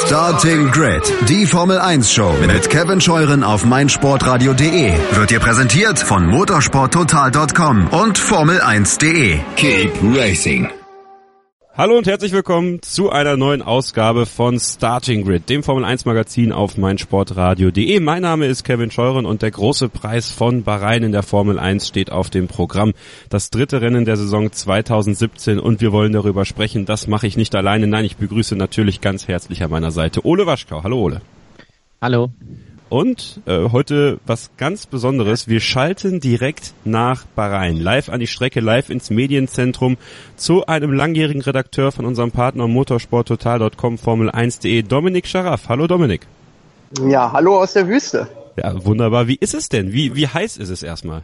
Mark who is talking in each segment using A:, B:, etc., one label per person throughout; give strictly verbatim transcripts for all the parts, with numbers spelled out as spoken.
A: Starting Grid, die Formel eins Show mit Kevin Scheuren auf meinsportradio punkt de wird dir präsentiert von motorsporttotal punkt com und Formel eins punkt de. Keep racing.
B: Hallo und herzlich willkommen zu einer neuen Ausgabe von Starting Grid, dem Formel eins Magazin auf meinsportradio punkt de. Mein Name ist Kevin Scheuren und der große Preis von Bahrain in der Formel eins steht auf dem Programm. Das dritte Rennen der Saison zweitausendsiebzehn und wir wollen darüber sprechen. Das mache ich nicht alleine. Nein, ich begrüße natürlich ganz herzlich an meiner Seite Ole Waschkau. Hallo Ole.
C: Hallo.
B: Und äh, heute was ganz Besonderes. Wir schalten direkt nach Bahrain, live an die Strecke, live ins Medienzentrum zu einem langjährigen Redakteur von unserem Partner motorsporttotal punkt com, Formel eins punkt de, Dominik Scharaf. Hallo Dominik.
D: Ja, hallo aus der Wüste.
B: Ja, wunderbar. Wie ist es denn? Wie, wie heiß ist es erstmal?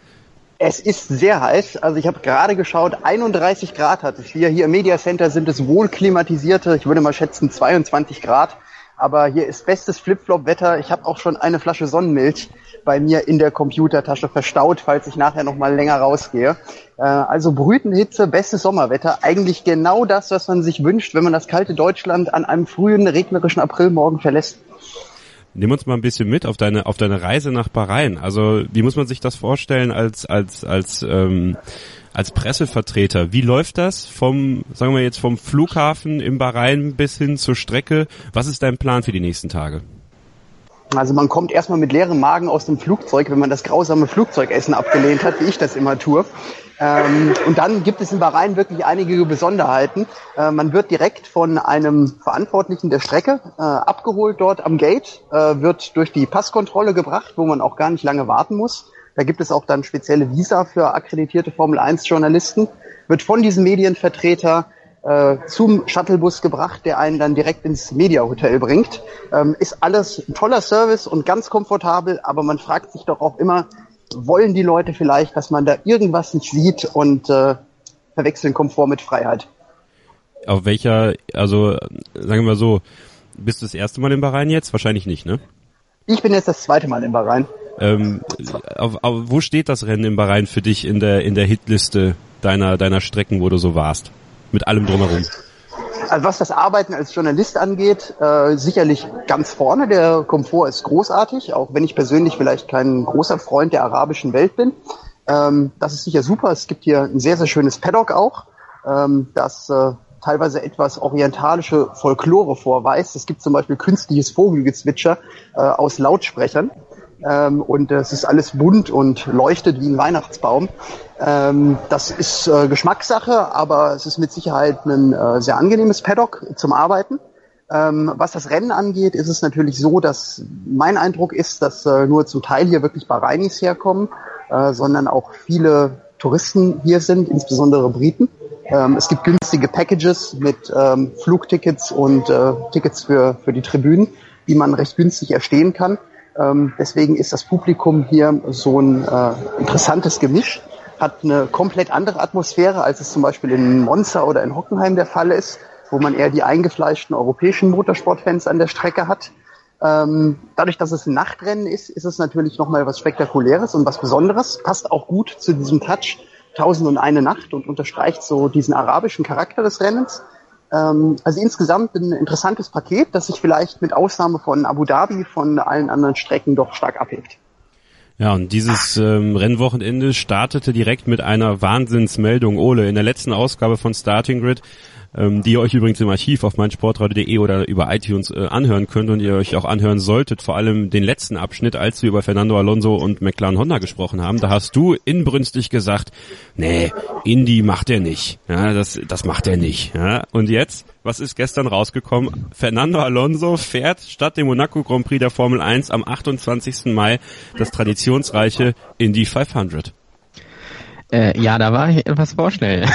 D: Es ist sehr heiß. Also ich habe gerade geschaut, einunddreißig Grad hat es hier. Hier im Media Center sind es wohl klimatisierte, ich würde mal schätzen zweiundzwanzig Grad. Aber hier ist bestes Flip-Flop-Wetter. Ich habe auch schon eine Flasche Sonnenmilch bei mir in der Computertasche verstaut, falls ich nachher noch mal länger rausgehe. Äh, also brütende Hitze, bestes Sommerwetter. Eigentlich genau das, was man sich wünscht, wenn man das kalte Deutschland an einem frühen, regnerischen Aprilmorgen verlässt.
B: Nimm uns mal ein bisschen mit auf deine auf deine Reise nach Bahrain. Also wie muss man sich das vorstellen als als als ähm, als Pressevertreter? Wie läuft das vom, sagen wir jetzt vom Flughafen in Bahrain bis hin zur Strecke? Was ist dein Plan für die nächsten Tage?
D: Also man kommt erstmal mit leerem Magen aus dem Flugzeug, wenn man das grausame Flugzeugessen abgelehnt hat, wie ich das immer tue. Ähm, und dann gibt es in Bahrain wirklich einige Besonderheiten. Äh, man wird direkt von einem Verantwortlichen der Strecke äh, abgeholt dort am Gate, äh, wird durch die Passkontrolle gebracht, wo man auch gar nicht lange warten muss. Da gibt es auch dann spezielle Visa für akkreditierte Formel eins Journalisten, wird von diesem Medienvertreter äh, zum Shuttlebus gebracht, der einen dann direkt ins Media Hotel bringt. Ähm, ist alles ein toller Service und ganz komfortabel, aber man fragt sich doch auch immer, wollen die Leute vielleicht, dass man da irgendwas nicht sieht und äh, verwechseln Komfort mit Freiheit.
B: Auf welcher, also sagen wir mal so, bist du das erste Mal in Bahrain jetzt? Wahrscheinlich nicht, ne?
D: Ich bin jetzt das zweite Mal in Bahrain.
B: Ähm, auf, auf, wo steht das Rennen in Bahrain für dich in der in der Hitliste deiner deiner Strecken, wo du so warst? Mit allem drumherum.
D: Also was das Arbeiten als Journalist angeht, äh, sicherlich ganz vorne. Der Komfort ist großartig, auch wenn ich persönlich vielleicht kein großer Freund der arabischen Welt bin. Ähm, das ist sicher super. Es gibt hier ein sehr, sehr schönes Paddock auch, ähm, das äh, teilweise etwas orientalische Folklore vorweist. Es gibt zum Beispiel künstliches Vogelgezwitscher äh, aus Lautsprechern. Ähm, und es ist alles bunt und leuchtet wie ein Weihnachtsbaum. Ähm, das ist äh, Geschmackssache, aber es ist mit Sicherheit ein äh, sehr angenehmes Paddock zum Arbeiten. Ähm, was das Rennen angeht, ist es natürlich so, dass mein Eindruck ist, dass äh, nur zum Teil hier wirklich Bahrainis herkommen, äh, sondern auch viele Touristen hier sind, insbesondere Briten. Ähm, es gibt günstige Packages mit ähm, Flugtickets und äh, Tickets für, für die Tribünen, die man recht günstig erstehen kann. Ähm, deswegen ist das Publikum hier so ein äh, interessantes Gemisch, hat eine komplett andere Atmosphäre, als es zum Beispiel in Monza oder in Hockenheim der Fall ist, wo man eher die eingefleischten europäischen Motorsportfans an der Strecke hat. Ähm, dadurch, dass es ein Nachtrennen ist, ist es natürlich nochmal was Spektakuläres und was Besonderes, passt auch gut zu diesem Touch Tausend und eine Nacht und unterstreicht so diesen arabischen Charakter des Rennens. Also insgesamt ein interessantes Paket, das sich vielleicht mit Ausnahme von Abu Dhabi von allen anderen Strecken doch stark abhebt.
B: Ja, und dieses ähm, Rennwochenende startete direkt mit einer Wahnsinnsmeldung. Ole, in der letzten Ausgabe von Starting Grid, ähm, die ihr euch übrigens im Archiv auf meinsportradio punkt de oder über iTunes äh, anhören könnt und ihr euch auch anhören solltet, vor allem den letzten Abschnitt, als wir über Fernando Alonso und McLaren Honda gesprochen haben, da hast du inbrünstig gesagt, nee, Indy macht er nicht. Ja, das, das macht er nicht. Ja, und jetzt, was ist gestern rausgekommen? Fernando Alonso fährt statt dem Monaco Grand Prix der Formel eins am achtundzwanzigsten Mai das traditionsreiche Indy fünfhundert.
C: Äh, ja, da war ich etwas vorschnell.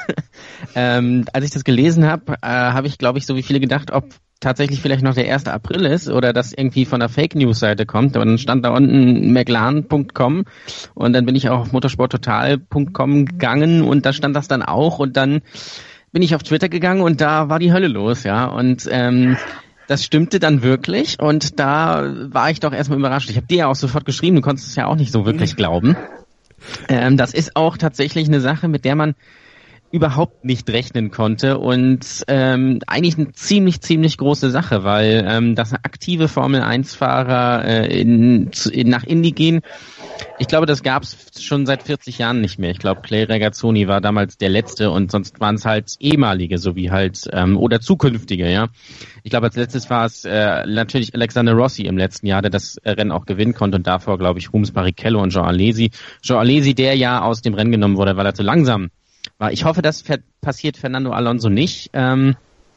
C: ähm, als ich das gelesen habe, äh, habe ich, glaube ich, so wie viele gedacht, ob tatsächlich vielleicht noch der erste April ist oder das irgendwie von der Fake-News-Seite kommt. Aber dann stand da unten mclaren punkt com und dann bin ich auch auf motorsporttotal punkt com gegangen und da stand das dann auch und dann bin ich auf Twitter gegangen und da war die Hölle los, ja. Und ähm, das stimmte dann wirklich und da war ich doch erstmal überrascht. Ich habe dir ja auch sofort geschrieben, du konntest es ja auch nicht so wirklich glauben. Ähm, das ist auch tatsächlich eine Sache, mit der man überhaupt nicht rechnen konnte und ähm, eigentlich eine ziemlich, ziemlich große Sache, weil ähm, dass aktive Formel eins Fahrer äh, in, in, nach Indy gehen, ich glaube, das gab es schon seit vierzig Jahren nicht mehr. Ich glaube, Clay Regazzoni war damals der Letzte und sonst waren es halt ehemalige, so wie halt, ähm, oder zukünftige, ja. Ich glaube, als letztes war es äh, natürlich Alexander Rossi im letzten Jahr, der das Rennen auch gewinnen konnte und davor, glaube ich, Rubens Barrichello und Jean Alesi. Jean Alesi, der ja aus dem Rennen genommen wurde, weil er zu langsam war. Ich hoffe, das passiert Fernando Alonso nicht. Ähm,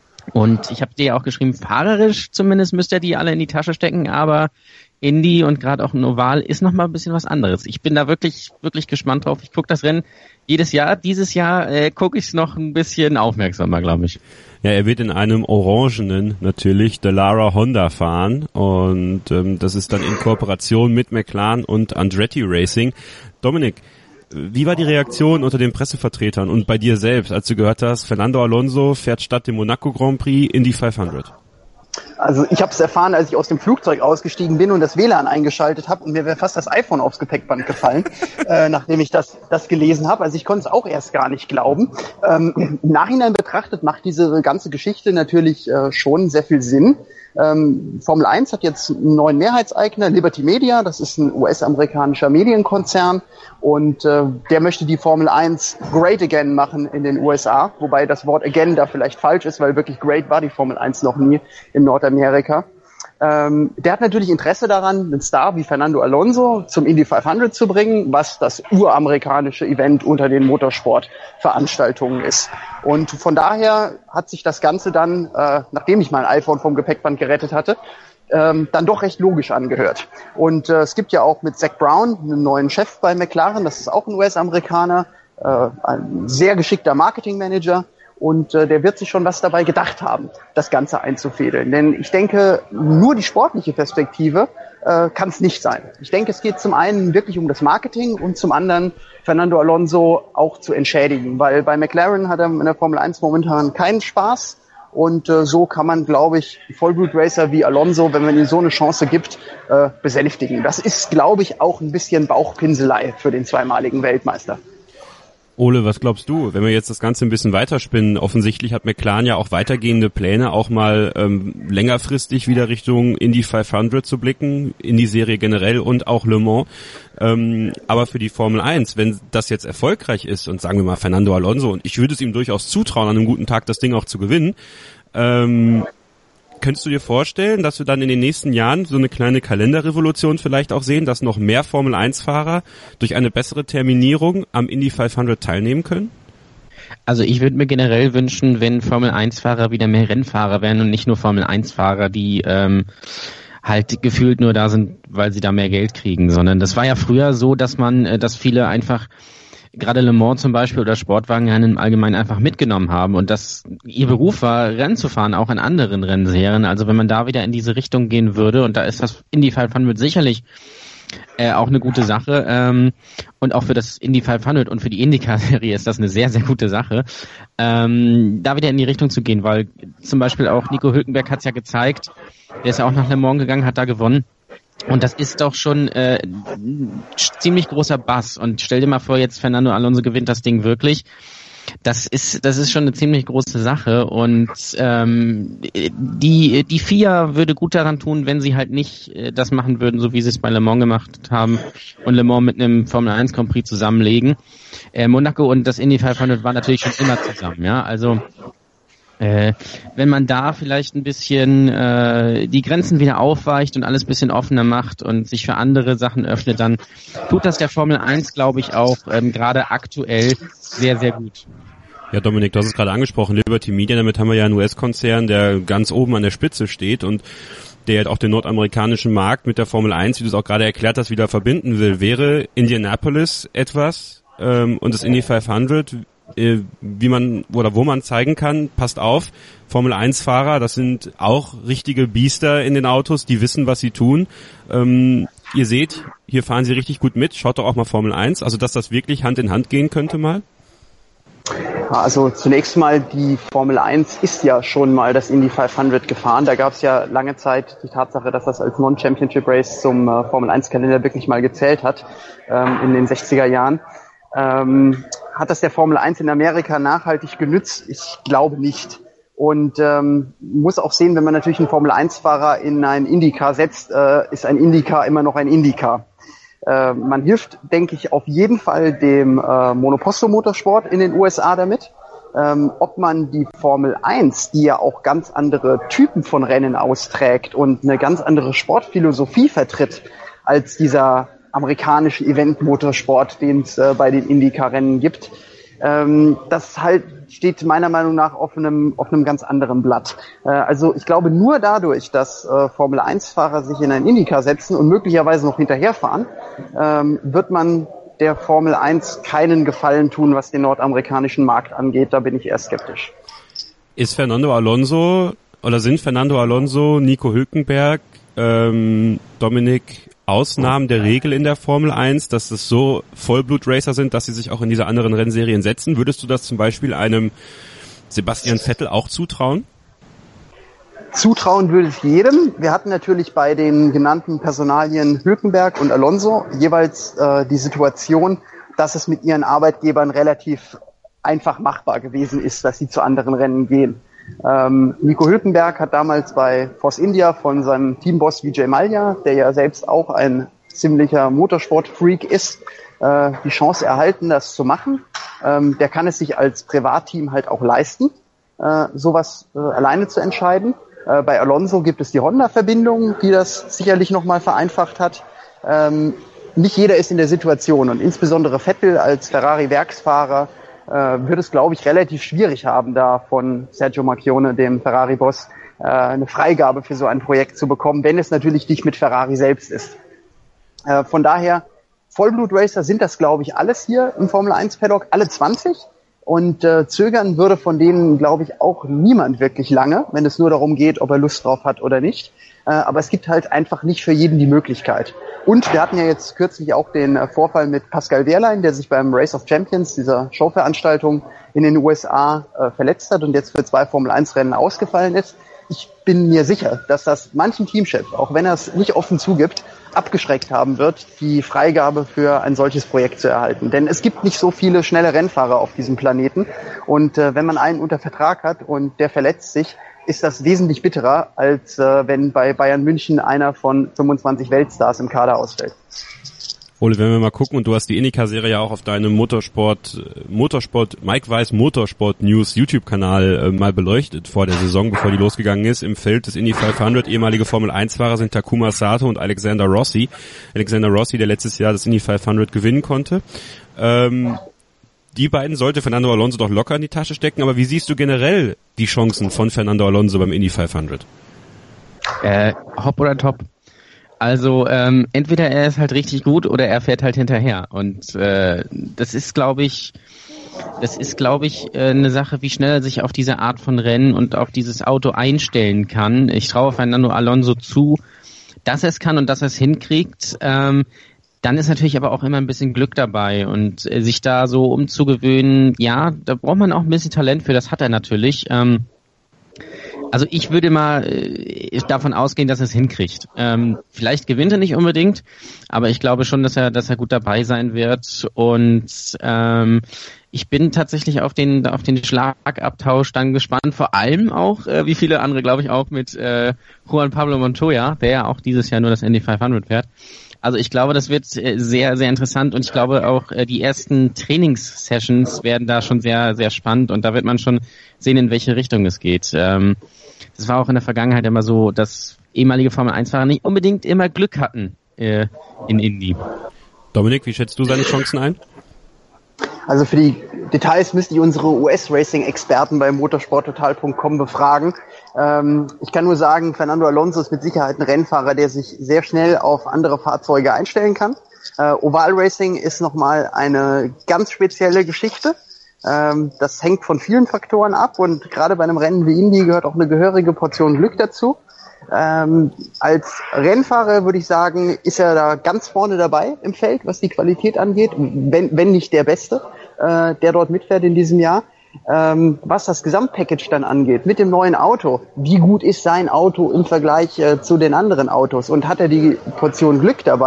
C: und ich habe dir ja auch geschrieben, fahrerisch zumindest müsste er die alle in die Tasche stecken, aber Indy und gerade auch ein Oval ist noch mal ein bisschen was anderes. Ich bin da wirklich, wirklich gespannt drauf. Ich gucke das Rennen jedes Jahr. Dieses Jahr äh, gucke ich es noch ein bisschen aufmerksamer, glaube ich.
B: Ja, er wird in einem orangenen natürlich Dallara Honda fahren und ähm, das ist dann in Kooperation mit McLaren und Andretti Racing. Dominik, wie war die Reaktion unter den Pressevertretern und bei dir selbst, als du gehört hast, Fernando Alonso fährt statt dem Monaco Grand Prix Indy fünfhundert?
D: Also ich habe es erfahren, als ich aus dem Flugzeug ausgestiegen bin und das W L A N eingeschaltet habe und mir wäre fast das iPhone aufs Gepäckband gefallen, äh, nachdem ich das das gelesen habe. Also ich konnte es auch erst gar nicht glauben. Ähm, im Nachhinein betrachtet macht diese ganze Geschichte natürlich äh, schon sehr viel Sinn. Ähm, Formel eins hat jetzt einen neuen Mehrheitseigner, Liberty Media, das ist ein U S-amerikanischer Medienkonzern und äh, der möchte die Formel eins great again machen in den U S A, wobei das Wort again da vielleicht falsch ist, weil wirklich great war die Formel eins noch nie in Nordamerika. Ähm, der hat natürlich Interesse daran, einen Star wie Fernando Alonso zum Indy fünfhundert zu bringen, was das uramerikanische Event unter den Motorsportveranstaltungen ist. Und von daher hat sich das Ganze dann, äh, nachdem ich mein iPhone vom Gepäckband gerettet hatte, ähm, dann doch recht logisch angehört. Und äh, es gibt ja auch mit Zak Brown einen neuen Chef bei McLaren, das ist auch ein U S-Amerikaner, äh, ein sehr geschickter Marketingmanager. Und äh, der wird sich schon was dabei gedacht haben, das Ganze einzufädeln. Denn ich denke, nur die sportliche Perspektive äh, kann es nicht sein. Ich denke, es geht zum einen wirklich um das Marketing und zum anderen Fernando Alonso auch zu entschädigen. Weil bei McLaren hat er in der Formel eins momentan keinen Spaß. Und äh, so kann man, glaube ich, Vollblut-Racer wie Alonso, wenn man ihm so eine Chance gibt, äh, besänftigen. Das ist, glaube ich, auch ein bisschen Bauchpinselei für den zweimaligen Weltmeister.
B: Ole, was glaubst du, wenn wir jetzt das Ganze ein bisschen weiterspinnen? Offensichtlich hat McLaren ja auch weitergehende Pläne, auch mal ähm, längerfristig wieder Richtung Indy fünfhundert zu blicken, in die Serie generell und auch Le Mans. Ähm, aber für die Formel eins, wenn das jetzt erfolgreich ist und sagen wir mal Fernando Alonso, und ich würde es ihm durchaus zutrauen, an einem guten Tag das Ding auch zu gewinnen, ähm, könntest du dir vorstellen, dass wir dann in den nächsten Jahren so eine kleine Kalenderrevolution vielleicht auch sehen, dass noch mehr Formel eins Fahrer durch eine bessere Terminierung am Indy fünfhundert teilnehmen können?
C: Also ich würde mir generell wünschen, wenn Formel eins Fahrer wieder mehr Rennfahrer wären und nicht nur Formel eins Fahrer, die ähm, halt gefühlt nur da sind, weil sie da mehr Geld kriegen, sondern das war ja früher so, dass man, äh, dass viele einfach gerade Le Mans zum Beispiel oder Sportwagenrennen im Allgemeinen einfach mitgenommen haben und dass ihr Beruf war, Rennen zu fahren, auch in anderen Rennserien. Also wenn man da wieder in diese Richtung gehen würde, und da ist das Indy fünfhundert sicherlich äh, auch eine gute Sache, ähm, und auch für das Indy fünfhundert und für die IndyCar-Serie ist das eine sehr, sehr gute Sache, ähm, da wieder in die Richtung zu gehen, weil zum Beispiel auch Nico Hülkenberg hat es ja gezeigt, der ist ja auch nach Le Mans gegangen, hat da gewonnen. Und das ist doch schon äh, ein ziemlich großer Bass. Und stell dir mal vor, jetzt Fernando Alonso gewinnt das Ding wirklich. Das ist das ist schon eine ziemlich große Sache. Und ähm, die die F I A würde gut daran tun, wenn sie halt nicht äh, das machen würden, so wie sie es bei Le Mans gemacht haben und Le Mans mit einem Formel eins Grand Prix zusammenlegen. Äh, Monaco und das Indy fünfhundert waren natürlich schon immer zusammen. Ja, also Äh, wenn man da vielleicht ein bisschen äh, die Grenzen wieder aufweicht und alles ein bisschen offener macht und sich für andere Sachen öffnet, dann tut das der Formel eins, glaube ich, auch ähm, gerade aktuell sehr, sehr gut.
B: Ja, Dominik, du hast es gerade angesprochen, Liberty Media, damit haben wir ja einen U S-Konzern, der ganz oben an der Spitze steht und der halt auch den nordamerikanischen Markt mit der Formel eins, wie du es auch gerade erklärt hast, wieder verbinden will. Wäre Indianapolis etwas ähm, und das Indy fünfhundert, wie man oder wo man zeigen kann, passt auf, Formel eins Fahrer, das sind auch richtige Biester in den Autos, die wissen, was sie tun. Ähm, ihr seht, hier fahren sie richtig gut mit, schaut doch auch mal Formel eins, also dass das wirklich Hand in Hand gehen könnte mal?
D: Also zunächst mal, die Formel eins ist ja schon mal das Indy fünfhundert gefahren. Da gab es ja lange Zeit die Tatsache, dass das als Non-Championship Race zum äh, Formel eins Kalender wirklich mal gezählt hat, ähm, in den sechziger Jahren. Ähm, hat das der Formel eins in Amerika nachhaltig genützt? Ich glaube nicht. Und ähm, muss auch sehen, wenn man natürlich einen Formel eins Fahrer in ein IndyCar setzt, äh, ist ein IndyCar immer noch ein IndyCar. Äh, man hilft, denke ich, auf jeden Fall dem äh, Monoposto-Motorsport in den U S A damit. Ähm, ob man die Formel eins, die ja auch ganz andere Typen von Rennen austrägt und eine ganz andere Sportphilosophie vertritt als dieser amerikanische Event-Motorsport, den es äh, bei den IndyCar-Rennen gibt, ähm, das halt steht meiner Meinung nach auf einem auf einem ganz anderen Blatt. Äh, also ich glaube, nur dadurch, dass äh, Formel eins Fahrer sich in ein IndyCar setzen und möglicherweise noch hinterherfahren, ähm, wird man der Formel eins keinen Gefallen tun, was den nordamerikanischen Markt angeht. Da bin ich eher skeptisch.
B: Ist Fernando Alonso oder sind Fernando Alonso, Nico Hülkenberg, ähm, Dominik Ausnahmen der Regel in der Formel eins, dass es so Vollblut-Racer sind, dass sie sich auch in diese anderen Rennserien setzen? Würdest du das zum Beispiel einem Sebastian Vettel auch zutrauen?
D: Zutrauen würde ich jedem. Wir hatten natürlich bei den genannten Personalien Hülkenberg und Alonso jeweils äh, die Situation, dass es mit ihren Arbeitgebern relativ einfach machbar gewesen ist, dass sie zu anderen Rennen gehen. Ähm, Nico Hülkenberg hat damals bei Force India von seinem Teamboss Vijay Mallya, der ja selbst auch ein ziemlicher Motorsport-Freak ist, äh, die Chance erhalten, das zu machen. Ähm, der kann es sich als Privatteam halt auch leisten, äh, sowas äh, alleine zu entscheiden. Äh, bei Alonso gibt es die Honda-Verbindung, die das sicherlich nochmal vereinfacht hat. Ähm, nicht jeder ist in der Situation und insbesondere Vettel als Ferrari-Werksfahrer äh, wird es, glaube ich, relativ schwierig haben, da von Sergio Marchionne, dem Ferrari-Boss, äh, eine Freigabe für so ein Projekt zu bekommen, wenn es natürlich nicht mit Ferrari selbst ist. Äh, von daher, Vollblut-Racer sind das, glaube ich, alles hier im Formel eins Paddock, alle zwanzig. Und äh, zögern würde von denen, glaube ich, auch niemand wirklich lange, wenn es nur darum geht, ob er Lust drauf hat oder nicht. Äh, aber es gibt halt einfach nicht für jeden die Möglichkeit. Und wir hatten ja jetzt kürzlich auch den äh, Vorfall mit Pascal Wehrlein, der sich beim Race of Champions, dieser Showveranstaltung in den U S A, äh, verletzt hat und jetzt für zwei Formel eins Rennen ausgefallen ist. Ich bin mir sicher, dass das manchen Teamchef, auch wenn er es nicht offen zugibt, abgeschreckt haben wird, die Freigabe für ein solches Projekt zu erhalten. Denn es gibt nicht so viele schnelle Rennfahrer auf diesem Planeten. Und äh, wenn man einen unter Vertrag hat und der verletzt sich, ist das wesentlich bitterer, als äh, wenn bei Bayern München einer von fünfundzwanzig Weltstars im Kader ausfällt.
B: Ole, wenn wir mal gucken, und du hast die IndyCar-Serie ja auch auf deinem Motorsport, Motorsport, Mike Weiss Motorsport News YouTube-Kanal äh, mal beleuchtet vor der Saison, bevor die losgegangen ist. Im Feld des Indy fünfhundert ehemalige Formel eins Fahrer sind Takuma Sato und Alexander Rossi. Alexander Rossi, der letztes Jahr das Indy fünfhundert gewinnen konnte. Ähm, die beiden sollte Fernando Alonso doch locker in die Tasche stecken, aber wie siehst du generell die Chancen von Fernando Alonso beim Indy fünfhundert?
C: Äh, hopp oder top. Also ähm, entweder er ist halt richtig gut oder er fährt halt hinterher. Und äh, das ist, glaube ich, das ist, glaube ich, äh, eine Sache, wie schnell er sich auf diese Art von Rennen und auf dieses Auto einstellen kann. Ich traue Fernando Alonso zu, dass er es kann und dass er es hinkriegt. Ähm, dann ist natürlich aber auch immer ein bisschen Glück dabei und äh, sich da so umzugewöhnen, ja, da braucht man auch ein bisschen Talent für, das hat er natürlich. Ähm, Also ich würde mal äh, davon ausgehen, dass er es hinkriegt. Ähm, vielleicht gewinnt er nicht unbedingt, aber ich glaube schon, dass er, dass er gut dabei sein wird. Und ähm, ich bin tatsächlich auf den, auf den Schlagabtausch dann gespannt. Vor allem auch, äh, wie viele andere, glaube ich, auch mit äh, Juan Pablo Montoya, der ja auch dieses Jahr nur das Indy fünfhundert fährt. Also ich glaube, das wird sehr, sehr interessant und ich glaube auch, die ersten Trainingssessions werden da schon sehr, sehr spannend und da wird man schon sehen, in welche Richtung es geht. Das war auch in der Vergangenheit immer so, dass ehemalige Formel eins Fahrer nicht unbedingt immer Glück hatten in Indy.
B: Dominik, wie schätzt du seine Chancen ein?
D: Also für die Details müsste ich unsere U S-Racing-Experten bei motorsporttotal punkt com befragen. Ähm, ich kann nur sagen, Fernando Alonso ist mit Sicherheit ein Rennfahrer, der sich sehr schnell auf andere Fahrzeuge einstellen kann. Äh, Oval Racing ist nochmal eine ganz spezielle Geschichte. Ähm, das hängt von vielen Faktoren ab und gerade bei einem Rennen wie Indy gehört auch eine gehörige Portion Glück dazu. Ähm, als Rennfahrer würde ich sagen, ist er da ganz vorne dabei im Feld, was die Qualität angeht, wenn, wenn nicht der Beste, äh, der dort mitfährt in diesem Jahr. Ähm, was das Gesamtpackage dann angeht, mit dem neuen Auto, wie gut ist sein Auto im Vergleich äh, zu den anderen Autos und hat er die Portion Glück dabei?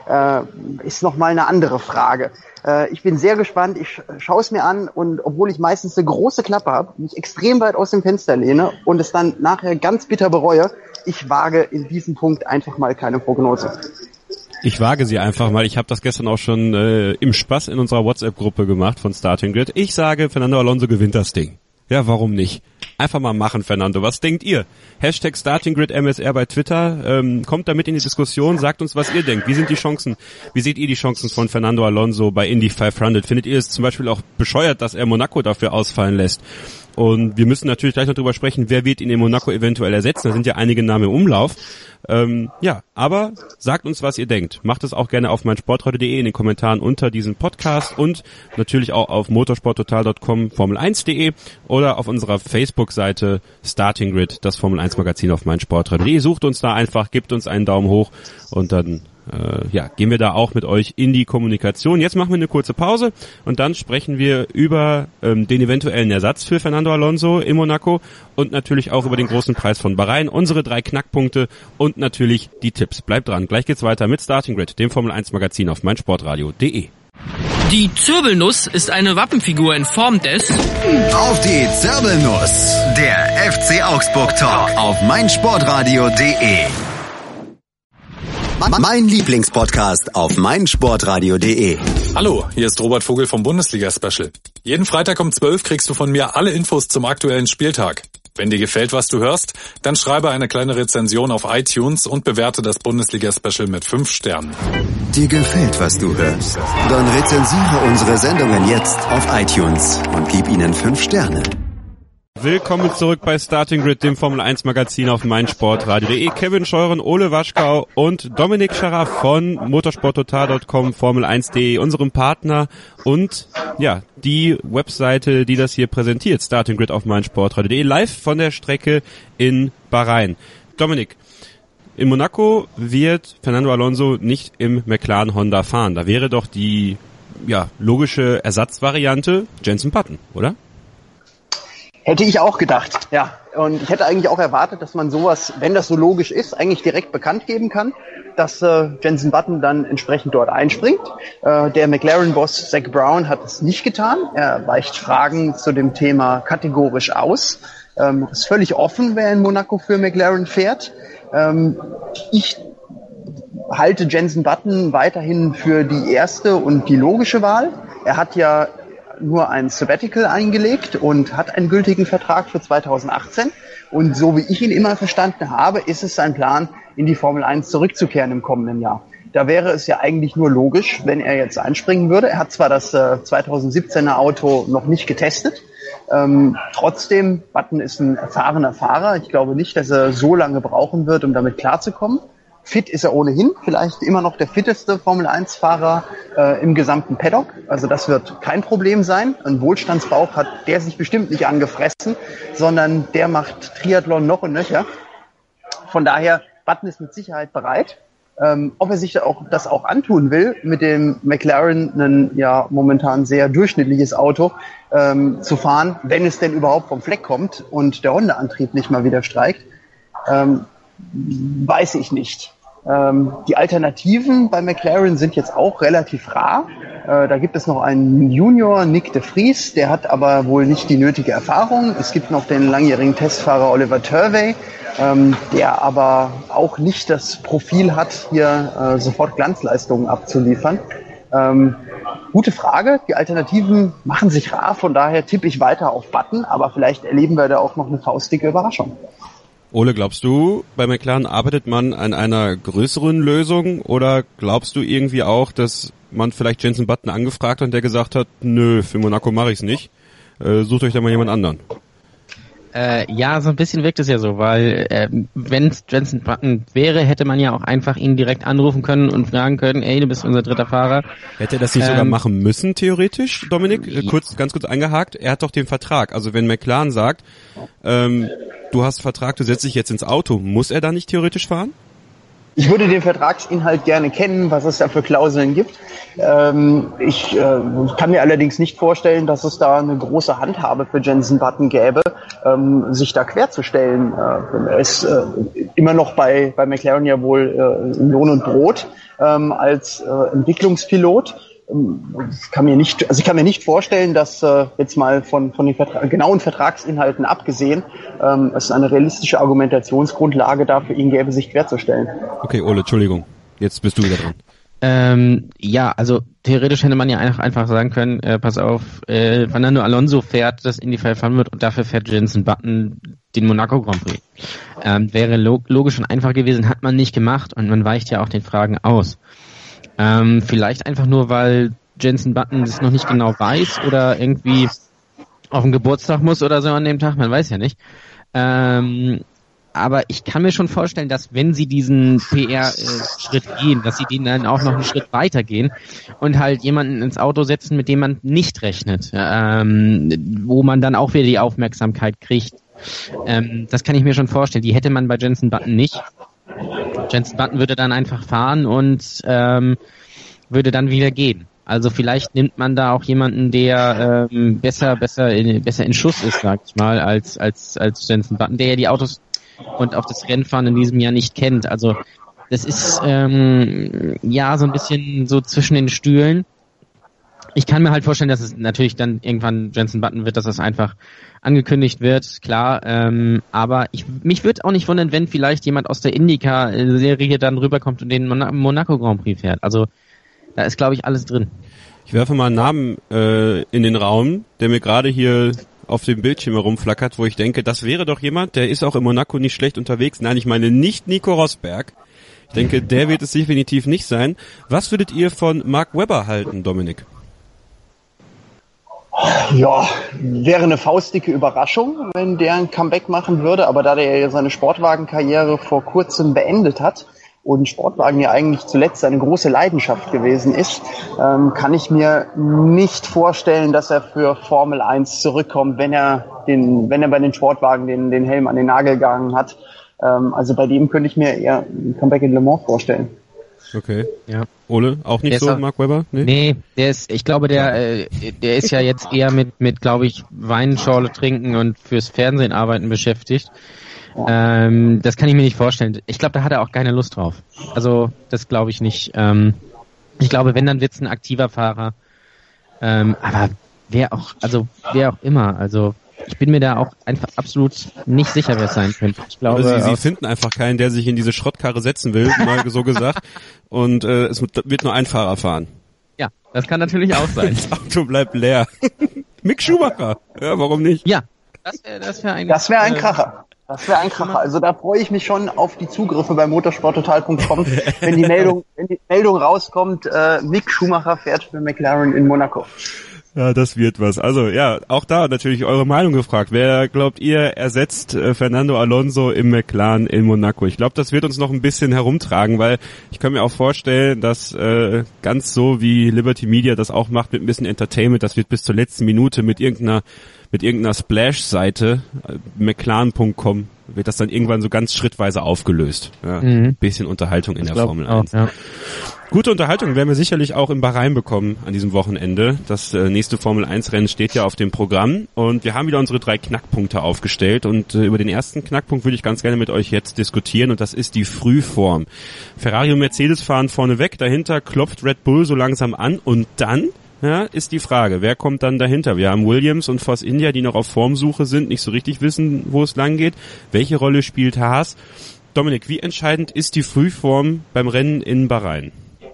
D: äh, ist nochmal eine andere Frage. Äh, ich bin sehr gespannt, ich schaue es mir an und obwohl ich meistens eine große Klappe habe, mich extrem weit aus dem Fenster lehne und es dann nachher ganz bitter bereue, ich wage in diesem Punkt einfach mal keine Prognose.
B: Ich wage sie einfach mal. Ich habe das gestern auch schon äh, im Spaß in unserer WhatsApp-Gruppe gemacht von Starting Grid. Ich sage, Fernando Alonso gewinnt das Ding. Ja, warum nicht? Einfach mal machen, Fernando. Was denkt ihr? Hashtag Starting Grid M S R bei Twitter. Ähm, kommt damit in die Diskussion. Sagt uns, was ihr denkt. Wie sind die Chancen? Wie seht ihr die Chancen von Fernando Alonso bei Indy fünfhundert? Findet ihr es zum Beispiel auch bescheuert, dass er Monaco dafür ausfallen lässt? Und wir müssen natürlich gleich noch drüber sprechen, wer wird ihn in Monaco eventuell ersetzen. Da sind ja einige Namen im Umlauf. Ähm, ja, aber sagt uns, was ihr denkt. Macht es auch gerne auf meinsportradio punkt de in den Kommentaren unter diesem Podcast und natürlich auch auf motorsporttotal punkt com Formel eins punkt de oder auf unserer Facebook-Seite Starting Grid, das Formel eins Magazin auf meinsportradio punkt de. Sucht uns da einfach, gebt uns einen Daumen hoch und dann Äh, ja, gehen wir da auch mit euch in die Kommunikation. Jetzt machen wir eine kurze Pause und dann sprechen wir über ähm, den eventuellen Ersatz für Fernando Alonso in Monaco und natürlich auch über den großen Preis von Bahrain, unsere drei Knackpunkte und natürlich die Tipps. Bleibt dran, gleich geht's weiter mit Starting Grid, dem Formel eins Magazin auf meinsportradio punkt de.
E: Die Zirbelnuss ist eine Wappenfigur in Form des...
A: Auf die Zirbelnuss, der F C Augsburg Talk auf meinsportradio punkt de. Mein Lieblingspodcast auf meinsportradio punkt de.
F: Hallo, hier ist Robert Vogel vom Bundesliga-Special. Jeden Freitag um zwölf kriegst du von mir alle Infos zum aktuellen Spieltag. Wenn dir gefällt, was du hörst, dann schreibe eine kleine Rezension auf iTunes und bewerte das Bundesliga-Special mit fünf Sternen.
A: Dir gefällt, was du hörst? Dann rezensiere unsere Sendungen jetzt auf iTunes und gib ihnen fünf Sterne.
B: Willkommen zurück bei Starting Grid, dem Formel eins Magazin auf meinsportradio punkt de. Kevin Scheuren, Ole Waschkau und Dominik Scharaf von motorsporttotal punkt com, Formel eins punkt de, unserem Partner und ja, die Webseite, die das hier präsentiert, Starting Grid auf meinsportradio punkt de, live von der Strecke in Bahrain. Dominik, in Monaco wird Fernando Alonso nicht im McLaren Honda fahren. Da wäre doch die ja logische Ersatzvariante Jenson Button, oder?
D: Hätte ich auch gedacht, ja. Und ich hätte eigentlich auch erwartet, dass man sowas, wenn das so logisch ist, eigentlich direkt bekannt geben kann, dass äh, Jenson Button dann entsprechend dort einspringt. Äh, der McLaren-Boss Zak Brown hat es nicht getan. Er weicht Fragen zu dem Thema kategorisch aus. Ähm, ist völlig offen, wer in Monaco für McLaren fährt. Ähm, ich halte Jenson Button weiterhin für die erste und die logische Wahl. Er hat ja nur ein Sabbatical eingelegt und hat einen gültigen Vertrag für zweitausendachtzehn. Und so wie ich ihn immer verstanden habe, ist es sein Plan, in die Formel eins zurückzukehren im kommenden Jahr. Da wäre es ja eigentlich nur logisch, wenn er jetzt einspringen würde. Er hat zwar das äh, zweitausendsiebzehner Auto noch nicht getestet. Ähm, trotzdem, Button ist ein erfahrener Fahrer. Ich glaube nicht, dass er so lange brauchen wird, um damit klarzukommen. Fit ist er ohnehin, vielleicht immer noch der fitteste Formel eins Fahrer äh, im gesamten Paddock. Also das wird kein Problem sein. Ein Wohlstandsbauch hat der sich bestimmt nicht angefressen, sondern der macht Triathlon noch und nöcher. Von daher, Button ist mit Sicherheit bereit. Ähm, ob er sich da auch, das auch antun will, mit dem McLaren ein ja momentan sehr durchschnittliches Auto ähm, zu fahren, wenn es denn überhaupt vom Fleck kommt und der Honda-Antrieb nicht mal wieder streikt, ähm, weiß ich nicht. Ähm, die Alternativen bei McLaren sind jetzt auch relativ rar. Äh, da gibt es noch einen Junior, Nick de Vries, der hat aber wohl nicht die nötige Erfahrung. Es gibt noch den langjährigen Testfahrer Oliver Turvey, ähm, der aber auch nicht das Profil hat, hier äh, sofort Glanzleistungen abzuliefern. Ähm, gute Frage. Die Alternativen machen sich rar, von daher tippe ich weiter auf Button, aber vielleicht erleben wir da auch noch eine faustdicke Überraschung.
B: Ole, glaubst du, bei McLaren arbeitet man an einer größeren Lösung oder glaubst du irgendwie auch, dass man vielleicht Jenson Button angefragt hat und der gesagt hat, nö, für Monaco mache ich's nicht, äh, sucht euch da mal jemand anderen?
C: Äh, ja, so ein bisschen wirkt es ja so, weil äh, wenn es Jenson Button wäre, hätte man ja auch einfach ihn direkt anrufen können und fragen können, ey, du bist unser dritter Fahrer.
B: Hätte er das nicht ähm, sogar machen müssen, theoretisch, Dominik? Äh, kurz, ganz kurz eingehakt, er hat doch den Vertrag. Also wenn McLaren sagt, ähm, du hast Vertrag, du setzt dich jetzt ins Auto, muss er da nicht theoretisch fahren?
D: Ich würde den Vertragsinhalt gerne kennen, was es da für Klauseln gibt. Ähm, ich äh, kann mir allerdings nicht vorstellen, dass es da eine große Handhabe für Jenson Button gäbe, ähm, sich da querzustellen. Äh, er ist äh, immer noch bei, bei McLaren ja wohl äh, Lohn und Brot ähm, als äh, Entwicklungspilot. Ich kann mir nicht, also ich kann mir nicht vorstellen, dass äh, jetzt mal von, von den Vertra- genauen Vertragsinhalten abgesehen, ähm, es eine realistische Argumentationsgrundlage da für ihn gäbe, sich querzustellen.
B: Okay, Ole, Entschuldigung. Jetzt bist du wieder dran.
C: Ähm, ja, also theoretisch hätte man ja einfach, einfach sagen können, äh, pass auf, äh, Fernando Alonso fährt das Indy fünfhundert wird und dafür fährt Jenson Button den Monaco Grand Prix. Ähm, wäre log- logisch und einfach gewesen, hat man nicht gemacht und man weicht ja auch den Fragen aus. Ähm, vielleicht einfach nur, weil Jenson Button das noch nicht genau weiß oder irgendwie auf den Geburtstag muss oder so an dem Tag, man weiß ja nicht. Ähm, aber ich kann mir schon vorstellen, dass wenn sie diesen P R-Schritt äh, gehen, dass sie den dann auch noch einen Schritt weiter gehen und halt jemanden ins Auto setzen, mit dem man nicht rechnet, ähm, wo man dann auch wieder die Aufmerksamkeit kriegt. Ähm, das kann ich mir schon vorstellen. Die hätte man bei Jenson Button nicht. Jenson Button würde dann einfach fahren und ähm, würde dann wieder gehen. Also vielleicht nimmt man da auch jemanden, der ähm, besser, besser, in, besser in Schuss ist, sag ich mal, als als als Jenson Button, der ja die Autos und auch das Rennfahren in diesem Jahr nicht kennt. Also das ist ähm, ja so ein bisschen so zwischen den Stühlen. Ich kann mir halt vorstellen, dass es natürlich dann irgendwann Jenson Button wird, dass das einfach angekündigt wird, klar. Ähm, aber ich, mich würde auch nicht wundern, wenn vielleicht jemand aus der IndyCar-Serie dann rüberkommt und den Mon- Monaco Grand Prix fährt. Also da ist, glaube ich, alles drin.
B: Ich werfe mal einen Namen äh, in den Raum, der mir gerade hier auf dem Bildschirm herumflackert, wo ich denke, das wäre doch jemand, der ist auch in Monaco nicht schlecht unterwegs. Nein, ich meine nicht Nico Rosberg. Ich denke, der wird es definitiv nicht sein. Was würdet ihr von Mark Webber halten, Dominik?
D: Ja, wäre eine faustdicke Überraschung, wenn der ein Comeback machen würde, aber da der ja seine Sportwagenkarriere vor kurzem beendet hat und Sportwagen ja eigentlich zuletzt eine große Leidenschaft gewesen ist, ähm, kann ich mir nicht vorstellen, dass er für Formel eins zurückkommt, wenn er den, wenn er bei den Sportwagen den, den Helm an den Nagel gehangen hat. Ähm, also bei dem könnte ich mir eher ein Comeback in Le Mans vorstellen.
B: Okay.
C: Ja.
B: Ole, auch nicht
C: der
B: so,
C: auch,
B: Mark Webber? Nee?
C: nee, der ist, ich glaube, der, äh, der ist ja jetzt eher mit, mit, glaube ich, Weinschorle trinken und fürs Fernsehen arbeiten beschäftigt. Ähm, das kann ich mir nicht vorstellen. Ich glaube, da hat er auch keine Lust drauf. Also, das glaube ich nicht. Ähm, ich glaube, wenn, dann wird's ein aktiver Fahrer. Ähm, aber wer auch, also, wer auch immer, also, ich bin mir da auch einfach absolut nicht sicher, wer es sein könnte. Ich glaube,
B: also sie, sie finden einfach keinen, der sich in diese Schrottkarre setzen will, mal so gesagt. Und äh, es wird nur ein Fahrer fahren.
C: Ja, das kann natürlich auch sein.
B: Das Auto bleibt leer. Mick Schumacher. Ja, warum nicht?
C: Ja, das wäre das wär ein,
D: das wär ein Kracher. Das wäre ein Kracher. Also da freue ich mich schon auf die Zugriffe bei motorsporttotal punkt com, wenn die Meldung, wenn die Meldung rauskommt, äh, Mick Schumacher fährt für McLaren in Monaco.
B: Ja, das wird was. Also ja, auch da natürlich eure Meinung gefragt. Wer glaubt ihr ersetzt äh, Fernando Alonso im McLaren in Monaco? Ich glaube, das wird uns noch ein bisschen herumtragen, weil ich kann mir auch vorstellen, dass äh, ganz so wie Liberty Media das auch macht mit ein bisschen Entertainment, das wird bis zur letzten Minute mit irgendeiner mit irgendeiner Splash-Seite, äh, McLaren punkt com, wird das dann irgendwann so ganz schrittweise aufgelöst. Ja, mhm. Ein bisschen Unterhaltung in das der Formel eins. Auch, ja. Gute Unterhaltung werden wir sicherlich auch in Bahrain bekommen an diesem Wochenende. Das äh, nächste Formel eins Rennen steht ja auf dem Programm und wir haben wieder unsere drei Knackpunkte aufgestellt und äh, über den ersten Knackpunkt würde ich ganz gerne mit euch jetzt diskutieren und das ist die Frühform. Ferrari und Mercedes fahren vorne weg, dahinter klopft Red Bull so langsam an und dann ja, ist die Frage, wer kommt dann dahinter? Wir haben Williams und Force India, die noch auf Formsuche sind, nicht so richtig wissen, wo es lang geht. Welche Rolle spielt Haas? Dominik, wie entscheidend ist die Frühform beim Rennen in Bahrain?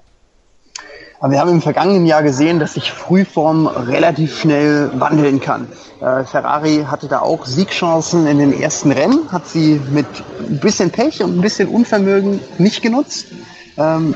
D: Aber wir haben im vergangenen Jahr gesehen, dass sich Frühform relativ schnell wandeln kann. Äh, Ferrari hatte da auch Siegchancen in den ersten Rennen, hat sie mit ein bisschen Pech und ein bisschen Unvermögen nicht genutzt. Ähm,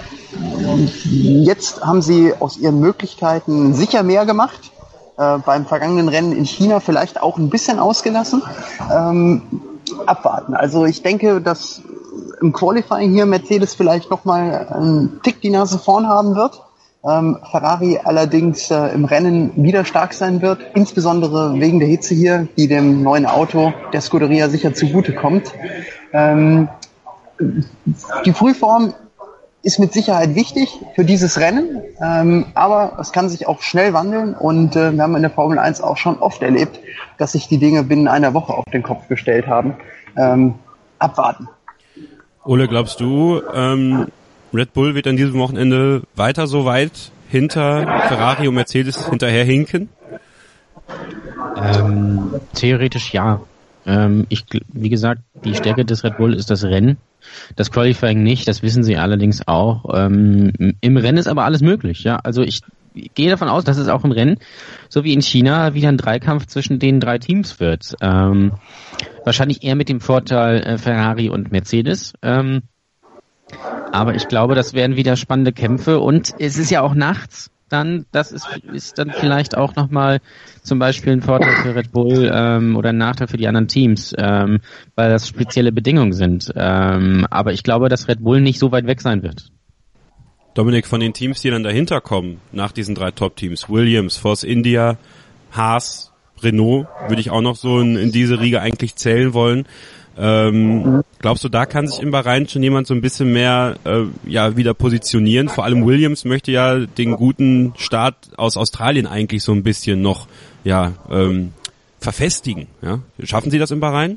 D: jetzt haben sie aus ihren Möglichkeiten sicher mehr gemacht. Äh, beim vergangenen Rennen in China vielleicht auch ein bisschen ausgelassen. Ähm, abwarten. Also ich denke, dass im Qualifying hier Mercedes vielleicht nochmal einen Tick die Nase vorn haben wird. Ähm, Ferrari allerdings äh, im Rennen wieder stark sein wird, insbesondere wegen der Hitze hier, die dem neuen Auto der Scuderia sicher zugutekommt. Ähm, die Frühform ist mit Sicherheit wichtig für dieses Rennen, ähm, aber es kann sich auch schnell wandeln und äh, wir haben in der Formel eins auch schon oft erlebt, dass sich die Dinge binnen einer Woche auf den Kopf gestellt haben. Ähm, abwarten.
B: Ole, glaubst du, ähm, Red Bull wird an diesem Wochenende weiter so weit hinter Ferrari und Mercedes hinterher hinken?
C: Ähm, theoretisch ja. Ähm, ich, wie gesagt, die Stärke des Red Bull ist das Rennen. Das Qualifying nicht, das wissen sie allerdings auch. Ähm, im Rennen ist aber alles möglich, ja. Also ich, ich gehe davon aus, dass es auch im Rennen, so wie in China, wieder ein Dreikampf zwischen den drei Teams wird. Ähm, wahrscheinlich eher mit dem Vorteil äh, Ferrari und Mercedes. Ähm, aber ich glaube, das werden wieder spannende Kämpfe und es ist ja auch nachts. Dann, das ist, ist dann vielleicht auch nochmal zum Beispiel ein Vorteil für Red Bull ähm, oder ein Nachteil für die anderen Teams, ähm, weil das spezielle Bedingungen sind. Ähm, aber ich glaube, dass Red Bull nicht so weit weg sein wird.
B: Dominik, von den Teams, die dann dahinter kommen, nach diesen drei Top-Teams, Williams, Force India, Haas, Renault, würde ich auch noch so in, in diese Riege eigentlich zählen wollen. Ähm, glaubst du, da kann sich in Bahrain schon jemand so ein bisschen mehr äh, ja wieder positionieren? Vor allem Williams möchte ja den guten Start aus Australien eigentlich so ein bisschen noch ja ähm, verfestigen. Ja? Schaffen sie das in Bahrain?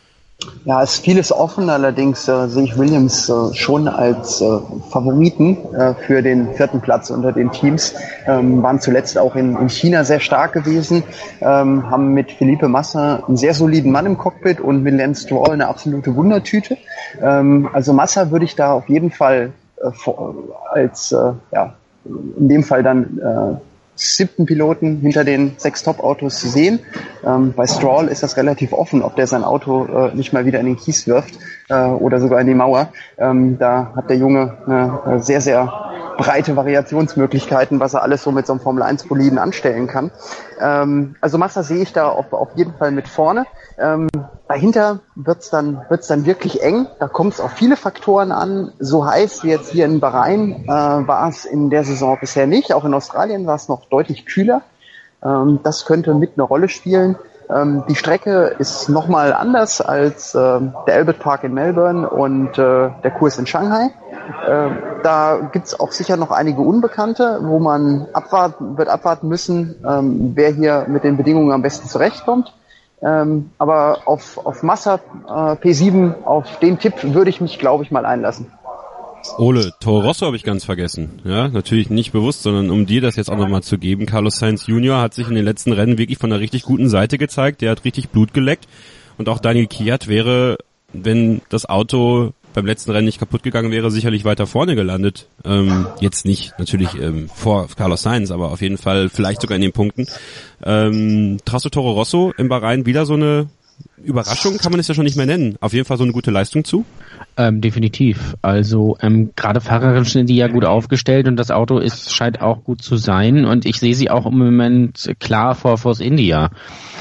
D: Ja, es ist vieles offen, allerdings äh, sehe ich Williams äh, schon als äh, Favoriten äh, für den vierten Platz unter den Teams. Ähm, waren zuletzt auch in, in China sehr stark gewesen, ähm, haben mit Felipe Massa einen sehr soliden Mann im Cockpit und mit Lance Stroll eine absolute Wundertüte. Ähm, also Massa würde ich da auf jeden Fall äh, vor, als, äh, ja, in dem Fall dann äh, siebten Piloten hinter den sechs Top-Autos sehen. Ähm, bei Stroll ist das relativ offen, ob der sein Auto äh, nicht mal wieder in den Kies wirft äh, oder sogar in die Mauer. Ähm, da hat der Junge eine sehr, sehr breite Variationsmöglichkeiten, was er alles so mit so einem Formel eins Boliden anstellen kann. Ähm, also Massa sehe ich da auf, auf jeden Fall mit vorne. Ähm, dahinter wird's dann wird's dann wirklich eng. Da kommt es auf viele Faktoren an. So heiß wie jetzt hier in Bahrain äh, war es in der Saison bisher nicht. Auch in Australien war es noch deutlich kühler. Ähm, das könnte mit eine Rolle spielen. Ähm, die Strecke ist nochmal anders als äh, der Albert Park in Melbourne und äh, der Kurs in Shanghai. Äh, da gibt's auch sicher noch einige Unbekannte, wo man abwarten, wird abwarten müssen, ähm, wer hier mit den Bedingungen am besten zurechtkommt. Ähm, aber auf, auf Massa äh, P sieben, auf den Tipp würde ich mich, glaube ich, mal einlassen.
B: Ole, Toro Rosso habe ich ganz vergessen. Ja, natürlich nicht bewusst, sondern um dir das jetzt auch nochmal zu geben. Carlos Sainz Junior hat sich in den letzten Rennen wirklich von einer richtig guten Seite gezeigt. Der hat richtig Blut geleckt. Und auch Daniel Kvyat wäre, wenn das Auto beim letzten Rennen nicht kaputt gegangen wäre, sicherlich weiter vorne gelandet. Ähm, jetzt nicht natürlich ähm, vor Carlos Sainz, aber auf jeden Fall vielleicht sogar in den Punkten. Ähm, traust du Toro Rosso in Bahrain wieder so eine Überraschung, kann man es ja schon nicht mehr nennen, auf jeden Fall so eine gute Leistung zu?
C: Ähm, definitiv. Also ähm, gerade fahrerisch sind die ja gut aufgestellt und das Auto ist scheint auch gut zu sein und ich sehe sie auch im Moment klar vor Force India.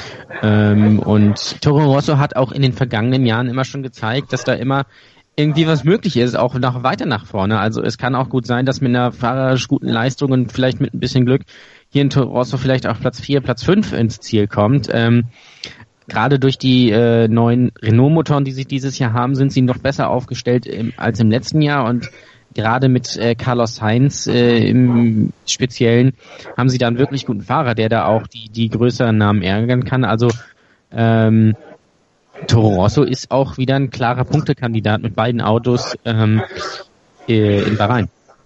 C: Ähm, und Toro Rosso hat auch in den vergangenen Jahren immer schon gezeigt, dass da immer irgendwie was möglich ist, auch noch weiter nach vorne. Also es kann auch gut sein, dass mit einer fahrerisch guten Leistung und vielleicht mit ein bisschen Glück hier in Toro Rosso vielleicht auch Platz vier, Platz fünf ins Ziel kommt. Ähm, Gerade durch die äh, neuen Renault-Motoren, die sie dieses Jahr haben, sind sie noch besser aufgestellt im, als im letzten Jahr und gerade mit äh, Carlos Sainz äh, im Speziellen haben sie da einen wirklich guten Fahrer, der da auch die die größeren Namen ärgern kann. Also ähm, Toro Rosso ist auch wieder ein klarer Punktekandidat mit beiden Autos ähm, äh, in Bahrain.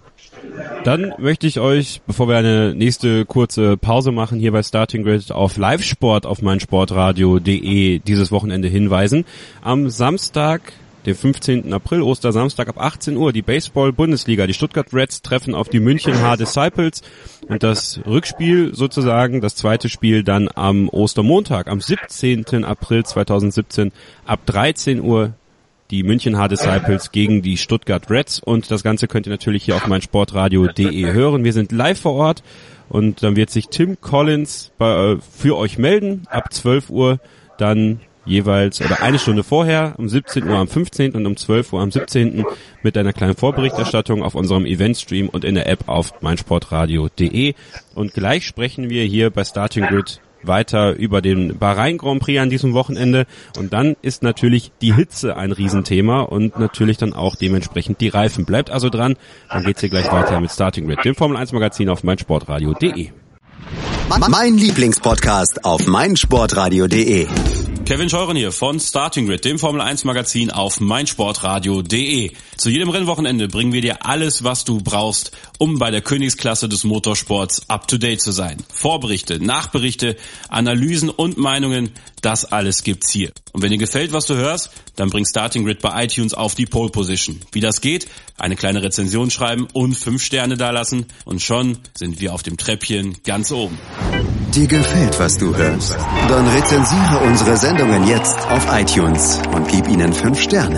B: Dann möchte ich euch, bevor wir eine nächste kurze Pause machen, hier bei Starting Grid auf Live-Sport auf meinsportradio punkt de dieses Wochenende hinweisen. Am Samstag, den fünfzehnten April, Ostersamstag ab achtzehn Uhr, die Baseball-Bundesliga. Die Stuttgart Reds treffen auf die München H-Disciples und das Rückspiel sozusagen, das zweite Spiel dann am Ostermontag, am siebzehnten April zweitausendsiebzehn ab dreizehn Uhr. Die München H-Disciples gegen die Stuttgart Reds und das Ganze könnt ihr natürlich hier auf meinsportradio punkt de hören. Wir sind live vor Ort und dann wird sich Tim Collins bei, äh, für euch melden ab zwölf Uhr, dann jeweils oder eine Stunde vorher, um siebzehn Uhr am fünfzehnten und um zwölf Uhr am siebzehnten mit einer kleinen Vorberichterstattung auf unserem Eventstream und in der App auf meinsportradio punkt de und gleich sprechen wir hier bei Starting Grid weiter über den Bahrain Grand Prix an diesem Wochenende und dann ist natürlich die Hitze ein Riesenthema und natürlich dann auch dementsprechend die Reifen. Bleibt also dran, dann geht's hier gleich weiter mit Starting Grid, dem Formel eins Magazin auf meinsportradio punkt de.
A: Mein Lieblingspodcast auf meinsportradio punkt de.
G: Kevin Scheuren hier von Starting Grid, dem Formel eins Magazin auf meinsportradio punkt de. Zu jedem Rennwochenende bringen wir dir alles, was du brauchst, um bei der Königsklasse des Motorsports up to date zu sein. Vorberichte, Nachberichte, Analysen und Meinungen, das alles gibt's hier. Und wenn dir gefällt, was du hörst, dann bring Starting Grid bei iTunes auf die Pole Position. Wie das geht? Eine kleine Rezension schreiben und fünf Sterne dalassen und schon sind wir auf dem Treppchen ganz oben.
A: Dir gefällt, was du hörst? Dann rezensiere unsere Sendungen jetzt auf iTunes und gib ihnen fünf Sterne.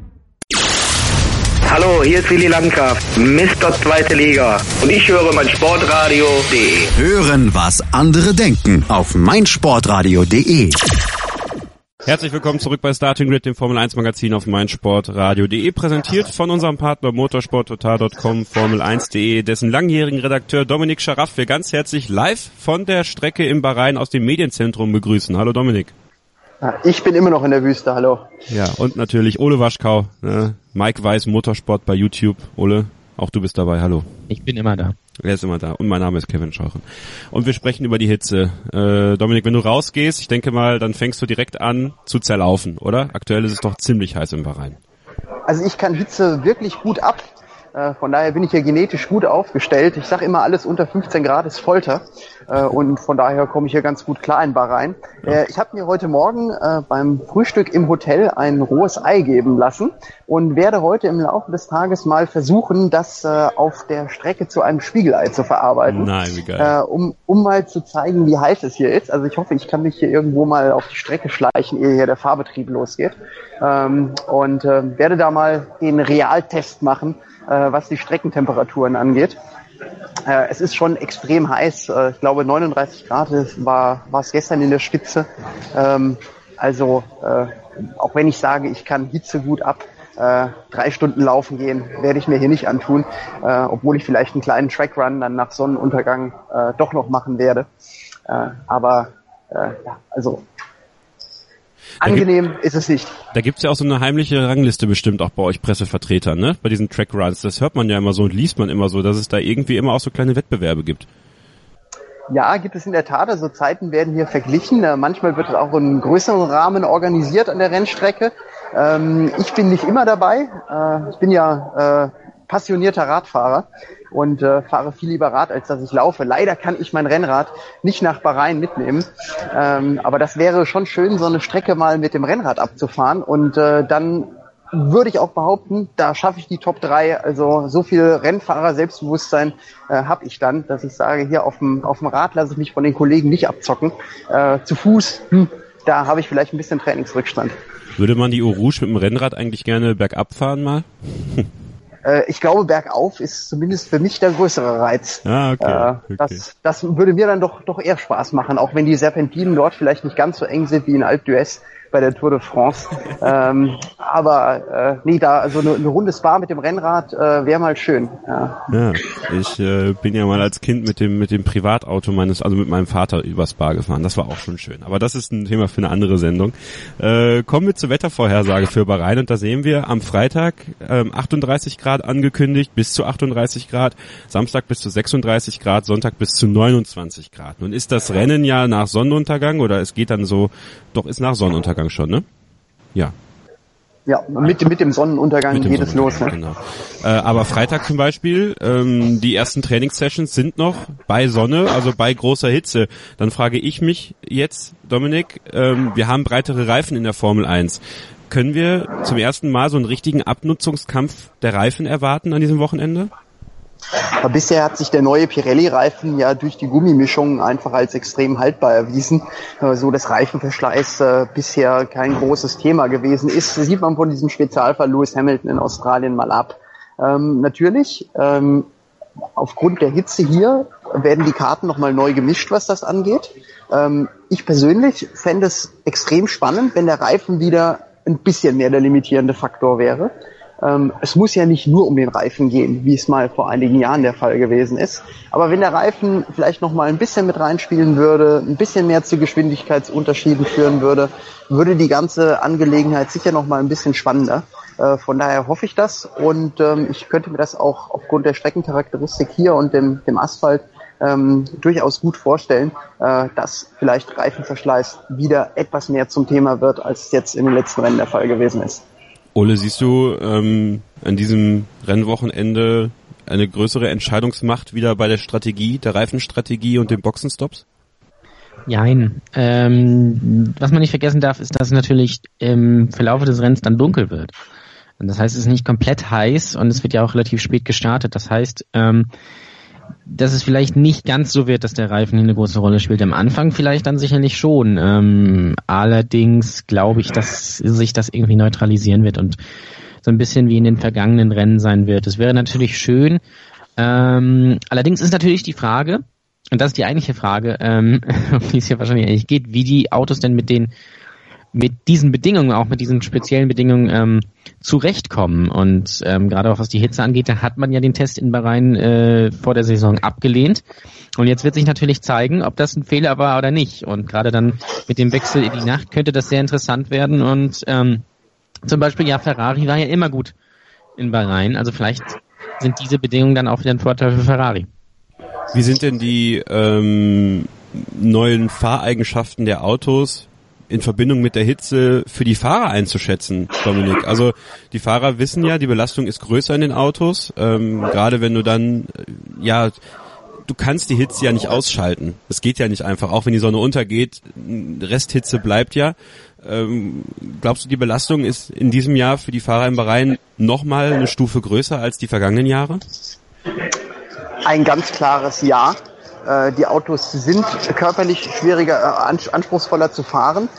H: Hallo, hier ist Willi Landgraf, Mister Zweite Liga. Und ich höre meinsportradio punkt de.
A: Hören, was andere denken auf meinsportradio punkt de.
B: Herzlich willkommen zurück bei Starting Grid, dem Formel eins Magazin auf meinsportradio punkt de, präsentiert von unserem Partner motorsporttotal punkt com, Formel eins punkt de, dessen langjährigen Redakteur Dominik Scharaf wir ganz herzlich live von der Strecke im Bahrain aus dem Medienzentrum begrüßen. Hallo Dominik.
D: Ich bin immer noch in der Wüste, hallo.
B: Ja, und natürlich Ole Waschkau, ne? Mike Weiß Motorsport bei YouTube. Ole, auch du bist dabei, hallo.
C: Ich bin immer da.
B: Er ist immer da. Und mein Name ist Kevin Scheuren. Und wir sprechen über die Hitze. Äh, Dominik, wenn du rausgehst, ich denke mal, dann fängst du direkt an zu zerlaufen, oder? Aktuell ist es doch ziemlich heiß im Bahrain.
D: Also ich kann Hitze wirklich gut ab. Äh, von daher bin ich ja genetisch gut aufgestellt. Ich sage immer, alles unter fünfzehn Grad ist Folter. Äh, und von daher komme ich hier ganz gut klar in Bahrain. Äh, ich habe mir heute Morgen äh, beim Frühstück im Hotel ein rohes Ei geben lassen und werde heute im Laufe des Tages mal versuchen, das äh, auf der Strecke zu einem Spiegelei zu verarbeiten.
B: Nein, wie geil.
D: Äh, um, um mal zu zeigen, wie heiß es hier ist. Also ich hoffe, ich kann mich hier irgendwo mal auf die Strecke schleichen, ehe hier der Fahrbetrieb losgeht. Ähm, und äh, werde da mal den Realtest machen, äh, was die Streckentemperaturen angeht. Äh, es ist schon extrem heiß. Äh, ich glaube neununddreißig Grad war war es gestern in der Spitze. Ähm, also äh, auch wenn ich sage, ich kann Hitze gut ab, äh, drei Stunden laufen gehen, werde ich mir hier nicht antun, äh, obwohl ich vielleicht einen kleinen Trackrun dann nach Sonnenuntergang äh, doch noch machen werde. Äh, aber äh, ja, also angenehm ist es nicht.
B: Da gibt's ja auch so eine heimliche Rangliste bestimmt auch bei euch Pressevertretern, ne? Bei diesen Trackruns. Das hört man ja immer so und liest man immer so, dass es da irgendwie immer auch so kleine Wettbewerbe gibt.
D: Ja, gibt es in der Tat. Also Zeiten werden hier verglichen. Äh, manchmal wird es auch in größeren Rahmen organisiert an der Rennstrecke. Ähm, ich bin nicht immer dabei. Äh, ich bin ja äh, passionierter Radfahrer und äh, fahre viel lieber Rad, als dass ich laufe. Leider kann ich mein Rennrad nicht nach Bahrain mitnehmen. Ähm, aber das wäre schon schön, so eine Strecke mal mit dem Rennrad abzufahren. Und äh, dann würde ich auch behaupten, da schaffe ich die Top drei. Also so viel Rennfahrer-Selbstbewusstsein äh, habe ich dann, dass ich sage, hier auf dem auf dem Rad lasse ich mich von den Kollegen nicht abzocken. Äh, zu Fuß, hm, da habe ich vielleicht ein bisschen Trainingsrückstand.
B: Würde man die Eau Rouge mit dem Rennrad eigentlich gerne bergab fahren mal?
D: Ich glaube, bergauf ist zumindest für mich der größere Reiz.
B: Ah, okay,
D: äh,
B: okay.
D: Das, das würde mir dann doch, doch eher Spaß machen, auch wenn die Serpentinen dort vielleicht nicht ganz so eng sind wie in Alpe d'Huez bei der Tour de France. ähm, aber äh, nee, da also eine, eine Runde Spa mit dem Rennrad äh, wäre mal schön. Ja,
B: ja ich äh, bin ja mal als Kind mit dem mit dem Privatauto meines, also mit meinem Vater über Spa gefahren. Das war auch schon schön. Aber das ist ein Thema für eine andere Sendung. Äh, kommen wir zur Wettervorhersage für Bahrain und da sehen wir am Freitag ähm, achtunddreißig Grad angekündigt, bis zu achtunddreißig Grad, Samstag bis zu sechsunddreißig Grad, Sonntag bis zu neunundzwanzig Grad. Nun ist das Rennen ja nach Sonnenuntergang oder es geht dann so, doch ist nach Sonnenuntergang schon, ne? Ja.
D: Ja, mit, mit dem Sonnenuntergang
B: mit dem
D: geht es los. Ne?
B: Genau. Äh, aber Freitag zum Beispiel, ähm, die ersten Trainingssessions sind noch bei Sonne, also bei großer Hitze. Dann frage ich mich jetzt, Dominik, ähm, wir haben breitere Reifen in der Formel eins. Können wir zum ersten Mal so einen richtigen Abnutzungskampf der Reifen erwarten an diesem Wochenende?
D: Aber bisher hat sich der neue Pirelli-Reifen ja durch die Gummimischung einfach als extrem haltbar erwiesen, so dass Reifenverschleiß äh, bisher kein großes Thema gewesen ist. Das sieht man von diesem Spezialfall Lewis Hamilton in Australien mal ab. Ähm, natürlich, ähm, aufgrund der Hitze hier werden die Karten nochmal neu gemischt, was das angeht. Ähm, ich persönlich fände es extrem spannend, wenn der Reifen wieder ein bisschen mehr der limitierende Faktor wäre. Ähm, es muss ja nicht nur um den Reifen gehen, wie es mal vor einigen Jahren der Fall gewesen ist. Aber wenn der Reifen vielleicht noch mal ein bisschen mit reinspielen würde, ein bisschen mehr zu Geschwindigkeitsunterschieden führen würde, würde die ganze Angelegenheit sicher noch mal ein bisschen spannender. Äh, von daher hoffe ich das und ähm, ich könnte mir das auch aufgrund der Streckencharakteristik hier und dem, dem Asphalt ähm, durchaus gut vorstellen, äh, dass vielleicht Reifenverschleiß wieder etwas mehr zum Thema wird, als es jetzt in den letzten Rennen der Fall gewesen ist.
B: Ole, siehst du ähm, an diesem Rennwochenende eine größere Entscheidungsmacht wieder bei der Strategie, der Reifenstrategie und den Boxenstops?
C: Nein. Ähm, was man nicht vergessen darf, ist, dass es natürlich im Verlauf des Rennens dann dunkel wird. Und das heißt, es ist nicht komplett heiß und es wird ja auch relativ spät gestartet. Das heißt, ähm, dass es vielleicht nicht ganz so wird, dass der Reifen hier eine große Rolle spielt. Am Anfang vielleicht dann sicherlich schon. Ähm, allerdings glaube ich, dass sich das irgendwie neutralisieren wird und so ein bisschen wie in den vergangenen Rennen sein wird. Es wäre natürlich schön. Ähm, allerdings ist natürlich die Frage, und das ist die eigentliche Frage, ähm, um die es hier wahrscheinlich eigentlich geht, wie die Autos denn mit den mit diesen Bedingungen, auch mit diesen speziellen Bedingungen ähm, zurechtkommen. Und ähm, gerade auch was die Hitze angeht, da hat man ja den Test in Bahrain äh, vor der Saison abgelehnt. Und jetzt wird sich natürlich zeigen, ob das ein Fehler war oder nicht. Und gerade dann mit dem Wechsel in die Nacht könnte das sehr interessant werden. Und ähm, zum Beispiel, ja, Ferrari war ja immer gut in Bahrain. Also vielleicht sind diese Bedingungen dann auch wieder ein Vorteil für Ferrari.
B: Wie sind denn die ähm, neuen Fahreigenschaften der Autos in Verbindung mit der Hitze für die Fahrer einzuschätzen, Dominik? Also die Fahrer wissen ja, die Belastung ist größer in den Autos, ähm, gerade wenn du dann, ja, du kannst die Hitze ja nicht ausschalten. Das geht ja nicht einfach, auch wenn die Sonne untergeht, Resthitze bleibt ja. Ähm, glaubst du, die Belastung ist in diesem Jahr für die Fahrer im Bahrain nochmal eine Stufe größer als die vergangenen Jahre?
D: Ein ganz klares Ja. Die Autos sind körperlich schwieriger, anspruchsvoller zu fahren.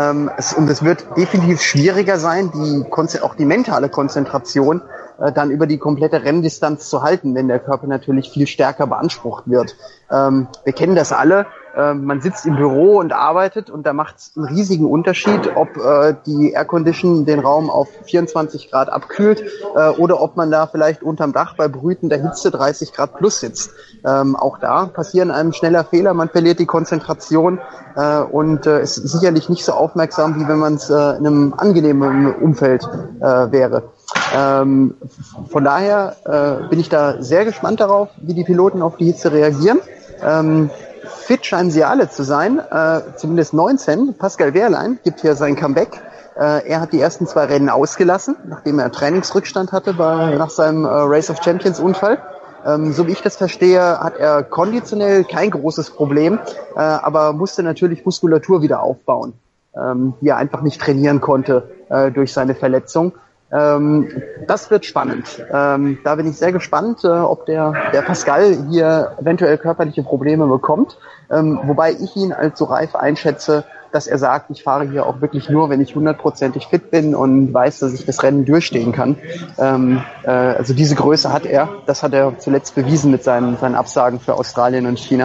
D: Und es wird definitiv schwieriger sein, die, auch die mentale Konzentration dann über die komplette Renndistanz zu halten, wenn der Körper natürlich viel stärker beansprucht wird. Wir kennen das alle. Man sitzt im Büro und arbeitet und da macht es einen riesigen Unterschied, ob äh, die Aircondition den Raum auf vierundzwanzig Grad abkühlt äh, oder ob man da vielleicht unterm Dach bei brütender Hitze dreißig Grad plus sitzt. Ähm, auch da passieren einem schneller Fehler, man verliert die Konzentration äh, und äh, ist sicherlich nicht so aufmerksam, wie wenn man es äh, in einem angenehmen Umfeld äh, wäre. Ähm, von daher äh, bin ich da sehr gespannt darauf, wie die Piloten auf die Hitze reagieren. Ähm, Fit scheinen sie alle zu sein, äh, zumindest neunzehn. Pascal Wehrlein gibt hier sein Comeback. Äh, er hat die ersten zwei Rennen ausgelassen, nachdem er Trainingsrückstand hatte bei, nach seinem äh, Race of Champions Unfall. Ähm, so wie ich das verstehe, hat er konditionell kein großes Problem, äh, aber musste natürlich Muskulatur wieder aufbauen, ähm, die er einfach nicht trainieren konnte äh, durch seine Verletzung. Ähm, das wird spannend. Ähm, da bin ich sehr gespannt, äh, ob der, der Pascal hier eventuell körperliche Probleme bekommt. Ähm, wobei ich ihn als so reif einschätze, dass er sagt, ich fahre hier auch wirklich nur, wenn ich hundertprozentig fit bin und weiß, dass ich das Rennen durchstehen kann. Ähm, äh, also diese Größe hat er. Das hat er zuletzt bewiesen mit seinen, seinen Absagen für Australien und China.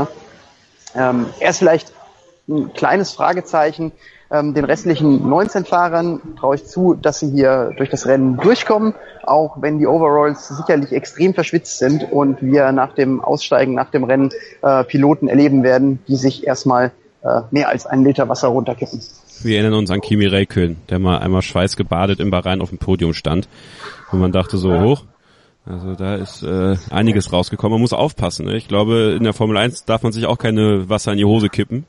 D: Ähm, er ist vielleicht ein kleines Fragezeichen. Ähm, den restlichen neunzehn Fahrern traue ich zu, dass sie hier durch das Rennen durchkommen, auch wenn die Overalls sicherlich extrem verschwitzt sind und wir nach dem Aussteigen, nach dem Rennen äh, Piloten erleben werden, die sich erstmal äh, mehr als einen Liter Wasser runterkippen.
B: Wir erinnern uns an Kimi Räikkönen, der mal einmal schweißgebadet im Bahrain auf dem Podium stand und man dachte so, hoch, also da ist äh, einiges rausgekommen. Man muss aufpassen. Ne? Ich glaube, in der Formel eins darf man sich auch keine Wasser in die Hose kippen.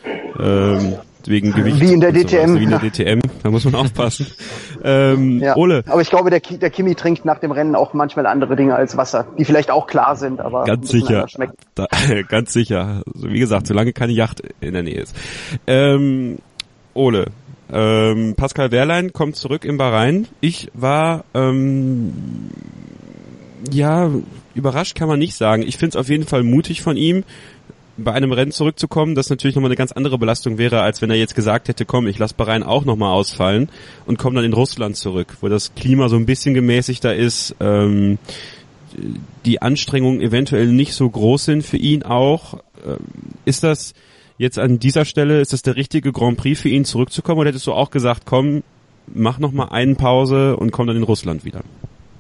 B: Ähm, wegen Gewicht.
D: Wie in der D T M.
B: Wie in der D T M, da muss man aufpassen. Ähm,
D: ja.
B: Ole.
D: Aber ich glaube, der, der Kimi trinkt nach dem Rennen auch manchmal andere Dinge als Wasser, die vielleicht auch klar sind, aber
B: ganz sicher. Da, ganz sicher. Also wie gesagt, solange keine Yacht in der Nähe ist. Ähm, Ole, ähm, Pascal Wehrlein kommt zurück in Bahrain. Ich war ähm, ja überrascht, kann man nicht sagen. Ich finde es auf jeden Fall mutig von ihm, bei einem Rennen zurückzukommen, das natürlich nochmal eine ganz andere Belastung wäre, als wenn er jetzt gesagt hätte, komm, ich lasse Bahrain auch nochmal ausfallen und komme dann in Russland zurück, wo das Klima so ein bisschen gemäßigter ist, ähm, die Anstrengungen eventuell nicht so groß sind für ihn auch. Ähm, ist das jetzt an dieser Stelle, ist das der richtige Grand Prix für ihn zurückzukommen, oder hättest du auch gesagt, komm, mach nochmal eine Pause und komm dann in Russland wieder?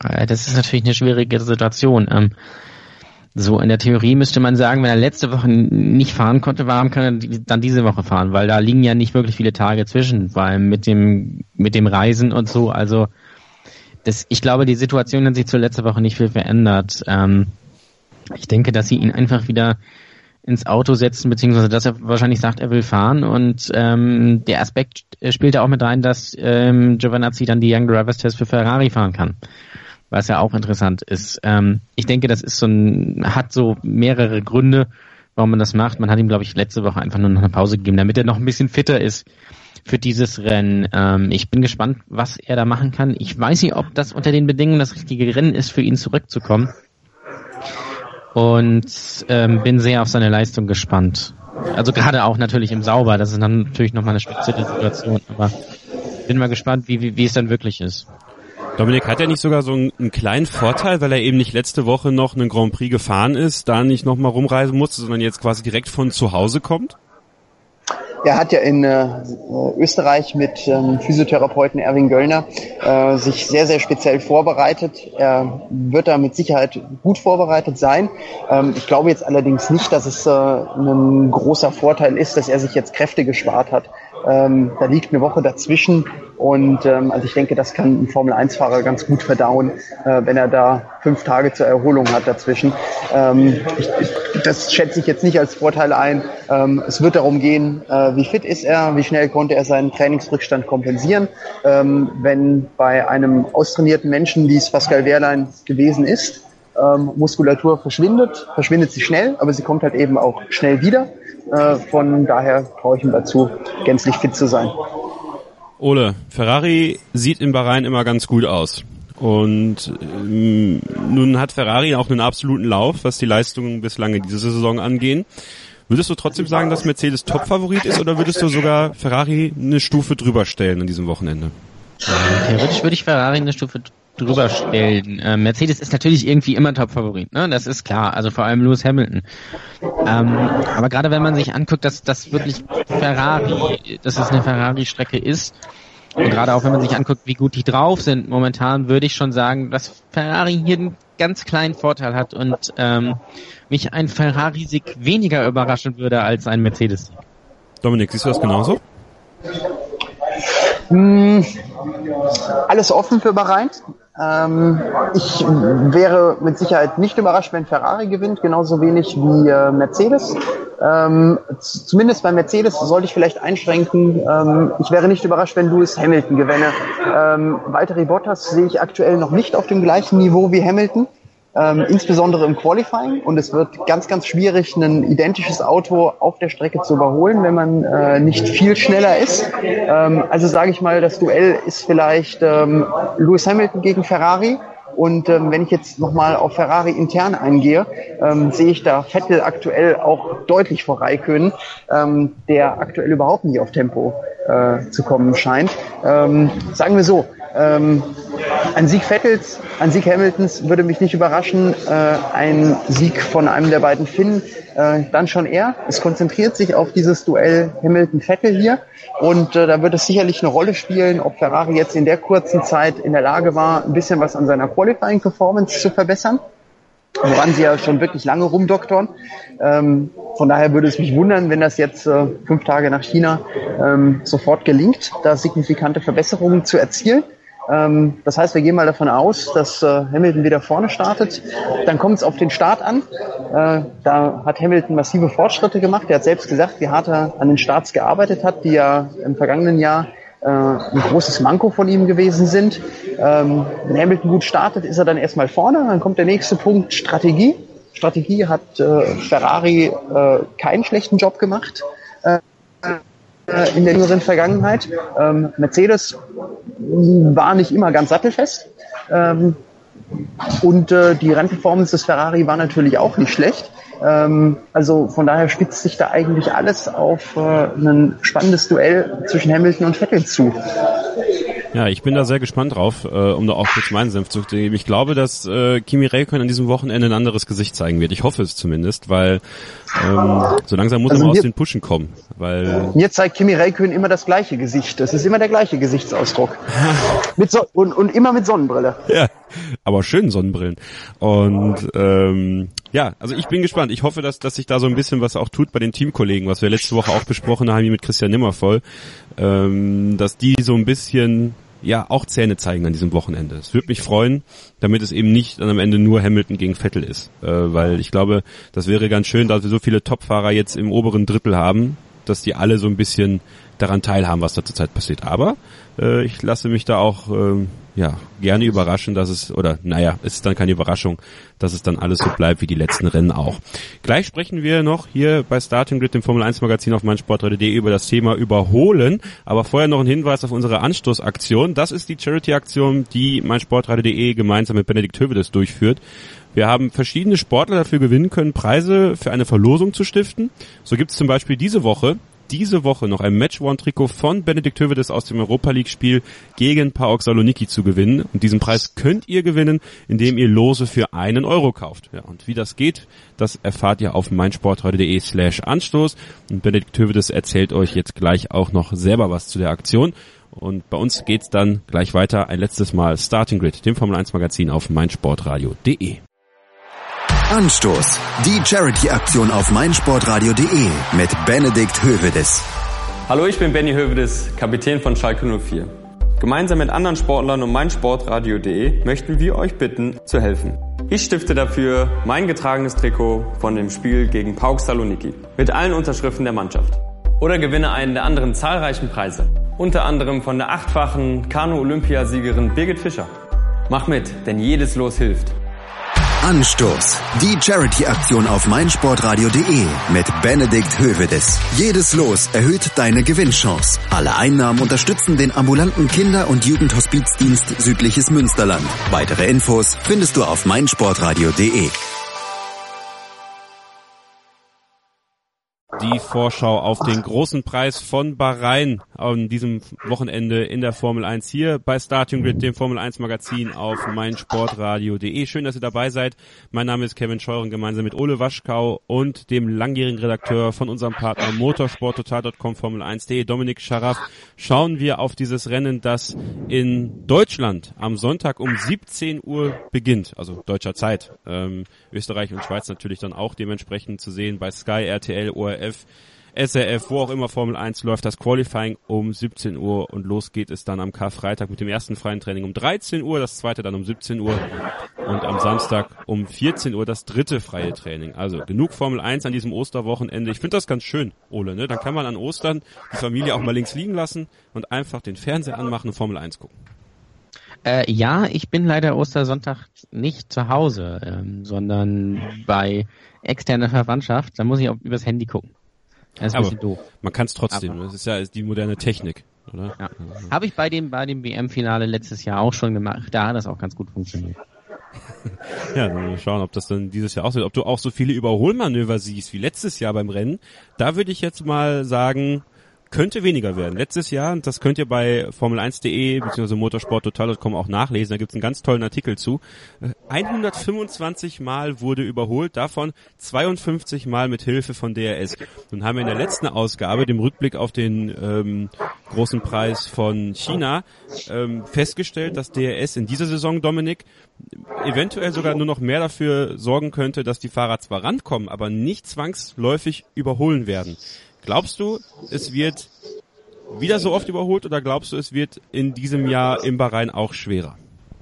C: Das ist natürlich eine schwierige Situation. Ähm, so in der Theorie müsste man sagen, wenn er letzte Woche nicht fahren konnte, warum kann er dann diese Woche fahren? Weil da liegen ja nicht wirklich viele Tage zwischen, weil mit dem mit dem Reisen und so. Also das, ich glaube, die Situation hat sich zur letzten Woche nicht viel verändert. Ähm, ich denke, dass sie ihn einfach wieder ins Auto setzen, beziehungsweise dass er wahrscheinlich sagt, er will fahren. Und ähm, der Aspekt spielt ja auch mit rein, dass ähm, Giovinazzi dann die Young Drivers Test für Ferrari fahren kann. Was ja auch interessant ist. Ähm, ich denke, das ist so ein, hat so mehrere Gründe, warum man das macht. Man hat ihm, glaube ich, letzte Woche einfach nur noch eine Pause gegeben, damit er noch ein bisschen fitter ist für dieses Rennen. Ähm, ich bin gespannt, was er da machen kann. Ich weiß nicht, ob das unter den Bedingungen das richtige Rennen ist, für ihn zurückzukommen. Und ähm, bin sehr auf seine Leistung gespannt. Also gerade auch natürlich im Sauber. Das ist dann natürlich nochmal eine spezielle Situation. Aber bin mal gespannt, wie, wie, wie es dann wirklich ist.
B: Dominik, hat er nicht sogar so einen, einen kleinen Vorteil, weil er eben nicht letzte Woche noch einen Grand Prix gefahren ist, da nicht nochmal rumreisen musste, sondern jetzt quasi direkt von zu Hause kommt?
D: Er hat ja in äh, Österreich mit ähm, Physiotherapeuten Erwin Göllner äh, sich sehr, sehr speziell vorbereitet. Er wird da mit Sicherheit gut vorbereitet sein. Ähm, ich glaube jetzt allerdings nicht, dass es äh, ein großer Vorteil ist, dass er sich jetzt Kräfte gespart hat. Ähm, da liegt eine Woche dazwischen und ähm, also ich denke, das kann ein Formel eins Fahrer ganz gut verdauen, äh, wenn er da fünf Tage zur Erholung hat dazwischen. Ähm, ich, ich, das schätze ich jetzt nicht als Vorteil ein. Ähm, es wird darum gehen, äh, wie fit ist er, wie schnell konnte er seinen Trainingsrückstand kompensieren. Ähm, wenn bei einem austrainierten Menschen, wie es Pascal Wehrlein gewesen ist, ähm, Muskulatur verschwindet, verschwindet sie schnell, aber sie kommt halt eben auch schnell wieder. Äh, von daher traue ich ihm dazu, gänzlich fit zu sein.
B: Ole, Ferrari sieht in Bahrain immer ganz gut aus. Und ähm, nun hat Ferrari auch einen absoluten Lauf, was die Leistungen bislang in dieser Saison angehen. Würdest du trotzdem sagen, dass Mercedes Top-Favorit ist, oder würdest du sogar Ferrari eine Stufe drüber stellen an diesem Wochenende?
C: Theoretisch würde ich Ferrari eine Stufe drüber stellen. Äh, Mercedes ist natürlich irgendwie immer Top-Favorit, ne? Das ist klar. Also vor allem Lewis Hamilton. Ähm, aber gerade wenn man sich anguckt, dass das wirklich Ferrari, dass es eine Ferrari-Strecke ist, und gerade auch wenn man sich anguckt, wie gut die drauf sind momentan, würde ich schon sagen, dass Ferrari hier einen ganz kleinen Vorteil hat und ähm, mich ein Ferrari-Sieg weniger überraschen würde als ein Mercedes-Sieg.
B: Dominik, siehst du das genauso?
D: Hm, alles offen für Bahrain. Ähm, ich wäre mit Sicherheit nicht überrascht, wenn Ferrari gewinnt, genauso wenig wie äh, Mercedes. Ähm, z- zumindest bei Mercedes sollte ich vielleicht einschränken. Ähm, ich wäre nicht überrascht, wenn Lewis Hamilton gewinne. Ähm, Valtteri Bottas sehe ich aktuell noch nicht auf dem gleichen Niveau wie Hamilton. Ähm, insbesondere im Qualifying, und es wird ganz, ganz schwierig, ein identisches Auto auf der Strecke zu überholen, wenn man äh, nicht viel schneller ist. Ähm, also sage ich mal, das Duell ist vielleicht ähm, Lewis Hamilton gegen Ferrari. Und ähm, wenn ich jetzt nochmal auf Ferrari intern eingehe, ähm, sehe ich da Vettel aktuell auch deutlich vor Räikkönen, ähm, der aktuell überhaupt nicht auf Tempo äh, zu kommen scheint. Ähm, sagen wir so, ähm, ein Sieg Vettels, ein Sieg Hamiltons würde mich nicht überraschen, äh, ein Sieg von einem der beiden Finnen äh, dann schon eher. Es konzentriert sich auf dieses Duell Hamilton-Vettel hier, und äh, da wird es sicherlich eine Rolle spielen, ob Ferrari jetzt in der kurzen Zeit in der Lage war, ein bisschen was an seiner Qualifying-Performance zu verbessern, woran sie ja schon wirklich lange rumdoktoren. Ähm, von daher würde es mich wundern, wenn das jetzt äh, fünf Tage nach China ähm, sofort gelingt, da signifikante Verbesserungen zu erzielen. Ähm, das heißt, wir gehen mal davon aus, dass äh, Hamilton wieder vorne startet. Dann kommt es auf den Start an. Äh, da hat Hamilton massive Fortschritte gemacht. Er hat selbst gesagt, wie hart er an den Starts gearbeitet hat, die ja im vergangenen Jahr äh, ein großes Manko von ihm gewesen sind. Ähm, wenn Hamilton gut startet, ist er dann erstmal vorne. Dann kommt der nächste Punkt, Strategie. Strategie hat äh, Ferrari äh, keinen schlechten Job gemacht äh, in der jüngeren Vergangenheit. Ähm, Mercedes war nicht immer ganz sattelfest. Ähm, und äh, die Rennperformance des Ferrari war natürlich auch nicht schlecht. Ähm, also von daher spitzt sich da eigentlich alles auf äh, ein spannendes Duell zwischen Hamilton und Vettel zu.
B: Ja, ich bin da sehr gespannt drauf, äh, um da auch kurz meinen Senf zu geben. Ich glaube, dass äh, Kimi Räikkönen an diesem Wochenende ein anderes Gesicht zeigen wird. Ich hoffe es zumindest, weil ähm, so langsam muss also er mal aus den Pushen kommen. Weil
D: mir zeigt Kimi Räikkönen immer das gleiche Gesicht. Das ist immer der gleiche Gesichtsausdruck. Mit so- und, und immer mit Sonnenbrille.
B: Ja, aber schönen Sonnenbrillen. Und ähm, ja, also ich bin gespannt. Ich hoffe, dass, dass sich da so ein bisschen was auch tut bei den Teamkollegen, was wir letzte Woche auch besprochen haben, hier mit Christian Nimmervoll, ähm, dass die so ein bisschen ja auch Zähne zeigen an diesem Wochenende. Es würde mich freuen, damit es eben nicht dann am Ende nur Hamilton gegen Vettel ist, äh, weil ich glaube, das wäre ganz schön, dass wir so viele Topfahrer jetzt im oberen Drittel haben, dass die alle so ein bisschen daran teilhaben, was da zurzeit passiert. Aber äh, ich lasse mich da auch ähm, ja gerne überraschen, dass es, oder naja, es ist dann keine Überraschung, dass es dann alles so bleibt wie die letzten Rennen auch. Gleich sprechen wir noch hier bei Starting Grid, dem Formel eins Magazin auf meinsportradio punkt de über das Thema Überholen. Aber vorher noch ein Hinweis auf unsere Anstoßaktion. Das ist die Charity-Aktion, die meinsportradio punkt de gemeinsam mit Benedikt Hövedes durchführt. Wir haben verschiedene Sportler dafür gewinnen können, Preise für eine Verlosung zu stiften. So gibt es zum Beispiel diese Woche diese Woche noch ein Match-One-Trikot von Benedikt Hövedes aus dem Europa-League-Spiel gegen PAOK Saloniki zu gewinnen. Und diesen Preis könnt ihr gewinnen, indem ihr Lose für einen Euro kauft. Ja, und wie das geht, das erfahrt ihr auf meinsportradio punkt de slash Anstoß. Und Benedikt Hövedes erzählt euch jetzt gleich auch noch selber was zu der Aktion. Und bei uns geht's dann gleich weiter. Ein letztes Mal Starting Grid, dem Formel eins Magazin auf meinsportradio punkt de.
A: Anstoß. Die Charity-Aktion auf meinsportradio punkt de mit Benedikt Hövedes.
I: Hallo, ich bin Benny Hövedes, Kapitän von Schalke null vier. Gemeinsam mit anderen Sportlern und meinsportradio punkt de möchten wir euch bitten, zu helfen. Ich stifte dafür mein getragenes Trikot von dem Spiel gegen PAOK Saloniki mit allen Unterschriften der Mannschaft. Oder gewinne einen der anderen zahlreichen Preise. Unter anderem von der achtfachen Kanu-Olympiasiegerin Birgit Fischer. Mach mit, denn jedes Los hilft.
A: Anstoß. Die Charity-Aktion auf meinsportradio punkt de mit Benedikt Hövedes. Jedes Los erhöht deine Gewinnchance. Alle Einnahmen unterstützen den ambulanten Kinder- und Jugendhospizdienst Südliches Münsterland. Weitere Infos findest du auf meinsportradio punkt de.
B: Die Vorschau auf den großen Preis von Bahrain an diesem Wochenende in der Formel eins hier bei Starting Grid, dem Formel eins Magazin auf meinsportradio punkt de. Schön, dass ihr dabei seid. Mein Name ist Kevin Scheuren, gemeinsam mit Ole Waschkau und dem langjährigen Redakteur von unserem Partner motorsporttotal punkt com Formel eins punkt de, Dominik Scharaf, schauen wir auf dieses Rennen, das in Deutschland am Sonntag um siebzehn Uhr beginnt, also deutscher Zeit. Ähm, Österreich und Schweiz natürlich dann auch dementsprechend zu sehen bei Sky, R T L, O R F, S R F, wo auch immer Formel eins läuft, das Qualifying um siebzehn Uhr und los geht es dann am Karfreitag mit dem ersten freien Training um dreizehn Uhr, das zweite dann um siebzehn Uhr und am Samstag um vierzehn Uhr das dritte freie Training. Also genug Formel eins an diesem Osterwochenende. Ich finde das ganz schön, Ole, ne? Dann kann man an Ostern die Familie auch mal links liegen lassen und einfach den Fernseher anmachen und Formel eins gucken.
C: Äh, ja, ich bin leider Ostersonntag nicht zu Hause, ähm, sondern bei externer Verwandtschaft. Da muss ich auch übers Handy gucken. Das ist ein
B: Aber
C: bisschen doof.
B: Man kann es trotzdem.
C: Aber
B: das ist ja die moderne Technik, oder?
C: Ja. Habe ich bei dem bei dem W M-Finale letztes Jahr auch schon gemacht. Da hat das auch ganz gut funktioniert.
B: Ja, dann mal schauen, ob das dann dieses Jahr auch so wird. Ob du auch so viele Überholmanöver siehst wie letztes Jahr beim Rennen. Da würde ich jetzt mal sagen, könnte weniger werden. Letztes Jahr, und das könnt ihr bei formel eins punkt de bzw. motorsporttotal punkt com auch nachlesen, da gibt es einen ganz tollen Artikel zu. hundertfünfundzwanzig Mal wurde überholt, davon zweiundfünfzig Mal mit Hilfe von D R S. Nun haben wir in der letzten Ausgabe, dem Rückblick auf den ähm, großen Preis von China, ähm, festgestellt, dass D R S in dieser Saison, Dominik, eventuell sogar nur noch mehr dafür sorgen könnte, dass die Fahrer zwar rankommen, aber nicht zwangsläufig überholen werden. Glaubst du, es wird wieder so oft überholt oder glaubst du, es wird in diesem Jahr im Bahrain auch schwerer?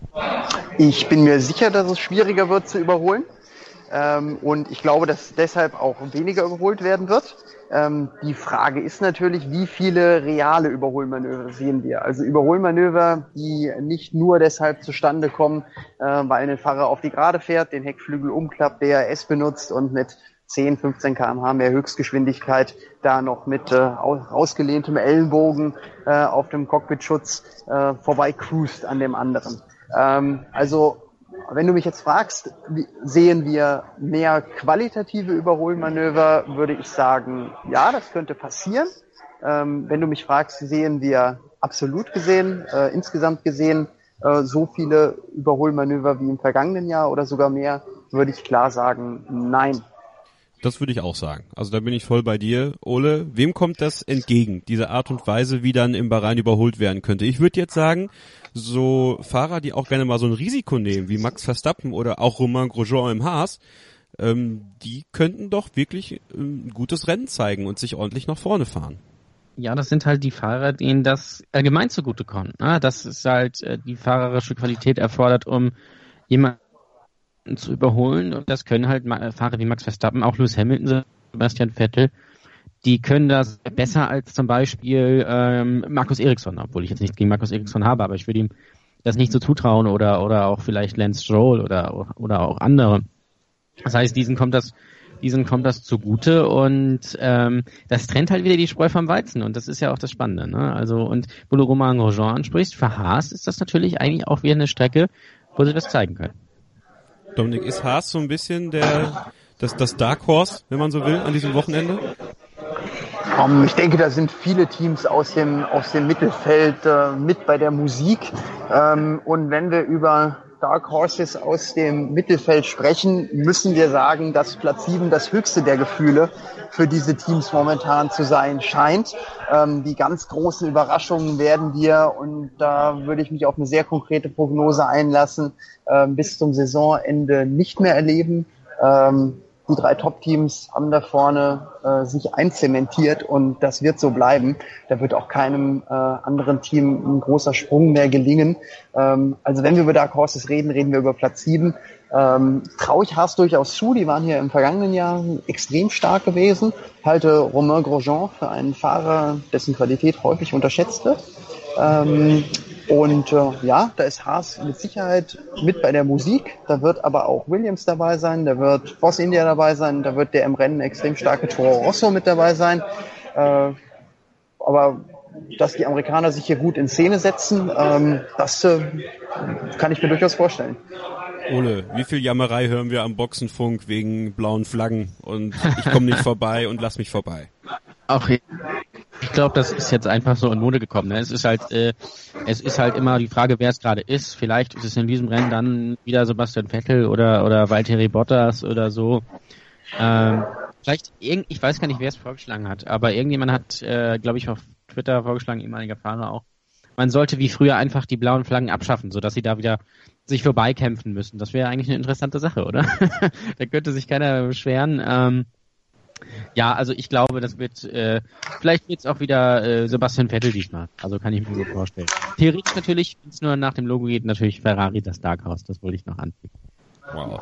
D: Ich bin mir sicher, dass es schwieriger wird zu überholen. Ähm, und ich glaube, dass deshalb auch weniger überholt werden wird. Ähm, die Frage ist natürlich, wie viele reale Überholmanöver sehen wir? Also Überholmanöver, die nicht nur deshalb zustande kommen, äh, weil ein Fahrer auf die Gerade fährt, den Heckflügel umklappt, D R S benutzt und mit zehn, fünfzehn Kilometer pro Stunde mehr Höchstgeschwindigkeit da noch mit äh, ausgelehntem Ellenbogen äh, auf dem Cockpitschutz äh, vorbei cruist an dem anderen. Ähm, also wenn du mich jetzt fragst, wie, sehen wir mehr qualitative Überholmanöver, würde ich sagen, ja, das könnte passieren. Ähm, wenn du mich fragst, sehen wir absolut gesehen, äh, insgesamt gesehen, äh, so viele Überholmanöver wie im vergangenen Jahr oder sogar mehr, würde ich klar sagen, nein.
B: Das würde ich auch sagen. Also da bin ich voll bei dir. Ole, wem kommt das entgegen, diese Art und Weise, wie dann im Bahrain überholt werden könnte? Ich würde jetzt sagen, so Fahrer, die auch gerne mal so ein Risiko nehmen, wie Max Verstappen oder auch Romain Grosjean im Haas, ähm, die könnten doch wirklich ähm, ein gutes Rennen zeigen und sich ordentlich nach vorne fahren.
C: Ja, das sind halt die Fahrer, denen das allgemein zugutekommt. Ne? Das ist halt äh, die fahrerische Qualität erfordert, um jemanden zu überholen, und das können halt Fahrer wie Max Verstappen, auch Lewis Hamilton, Sebastian Vettel, die können das besser als zum Beispiel ähm, Markus Ericsson, obwohl ich jetzt nichts gegen Markus Ericsson habe, aber ich würde ihm das nicht so zutrauen, oder oder auch vielleicht Lance Stroll oder oder auch andere. Das heißt, diesen kommt das diesen kommt das zugute, und ähm, das trennt halt wieder die Spreu vom Weizen, und das ist ja auch das Spannende. Ne? Also, und wo du Romain Grosjean ansprichst, für Haas ist das natürlich eigentlich auch wieder eine Strecke, wo sie das zeigen können.
B: Dominik, ist Haas so ein bisschen der das, das Dark Horse, wenn man so will, an diesem Wochenende?
D: Um, ich denke, da sind viele Teams aus dem aus dem Mittelfeld äh, mit bei der Musik. Ähm, und wenn wir über Dark Horses aus dem Mittelfeld sprechen, müssen wir sagen, dass Platz sieben das höchste der Gefühle für diese Teams momentan zu sein scheint. Ähm, die ganz großen Überraschungen werden wir, und da würde ich mich auf eine sehr konkrete Prognose einlassen, ähm, bis zum Saisonende nicht mehr erleben. Ähm, die drei Top-Teams haben da vorne äh, sich einzementiert, und das wird so bleiben. Da wird auch keinem äh, anderen Team ein großer Sprung mehr gelingen. Ähm, also wenn wir über Dark Horses reden, reden wir über Platz sieben. Ähm, traue ich Haas durchaus zu. Die waren hier im vergangenen Jahr extrem stark gewesen. Ich halte Romain Grosjean für einen Fahrer, dessen Qualität häufig unterschätzt wird. Ähm, Und äh, ja, da ist Haas mit Sicherheit mit bei der Musik. Da wird aber auch Williams dabei sein, da wird Force India dabei sein, da wird der im Rennen extrem starke Toro Rosso mit dabei sein. Äh, aber dass die Amerikaner sich hier gut in Szene setzen, ähm, das äh, kann ich mir durchaus vorstellen.
B: Ole, wie viel Jammerei hören wir am Boxenfunk wegen blauen Flaggen und ich komme nicht vorbei und lass mich vorbei?
C: Auch ich glaube, das ist jetzt einfach so in Mode gekommen. Ne? Es ist halt, äh, es ist halt immer die Frage, wer es gerade ist. Vielleicht ist es in diesem Rennen dann wieder Sebastian Vettel oder oder Valtteri Bottas oder so. Ähm, vielleicht irgend, ich weiß gar nicht, wer es vorgeschlagen hat, aber irgendjemand hat, äh, glaube ich, auf Twitter vorgeschlagen, ehemaliger Fahrer auch. Man sollte wie früher einfach die blauen Flaggen abschaffen, sodass sie da wieder sich vorbeikämpfen müssen. Das wäre eigentlich eine interessante Sache, oder? Da könnte sich keiner beschweren. Ähm, ja, also ich glaube, das wird, äh, vielleicht wird es auch wieder äh, Sebastian Vettel diesmal. Also kann ich mir so vorstellen. Theoretisch natürlich, wenn es nur nach dem Logo geht, natürlich Ferrari das Dark Horse. Das wollte ich noch anfügen.
B: Wow.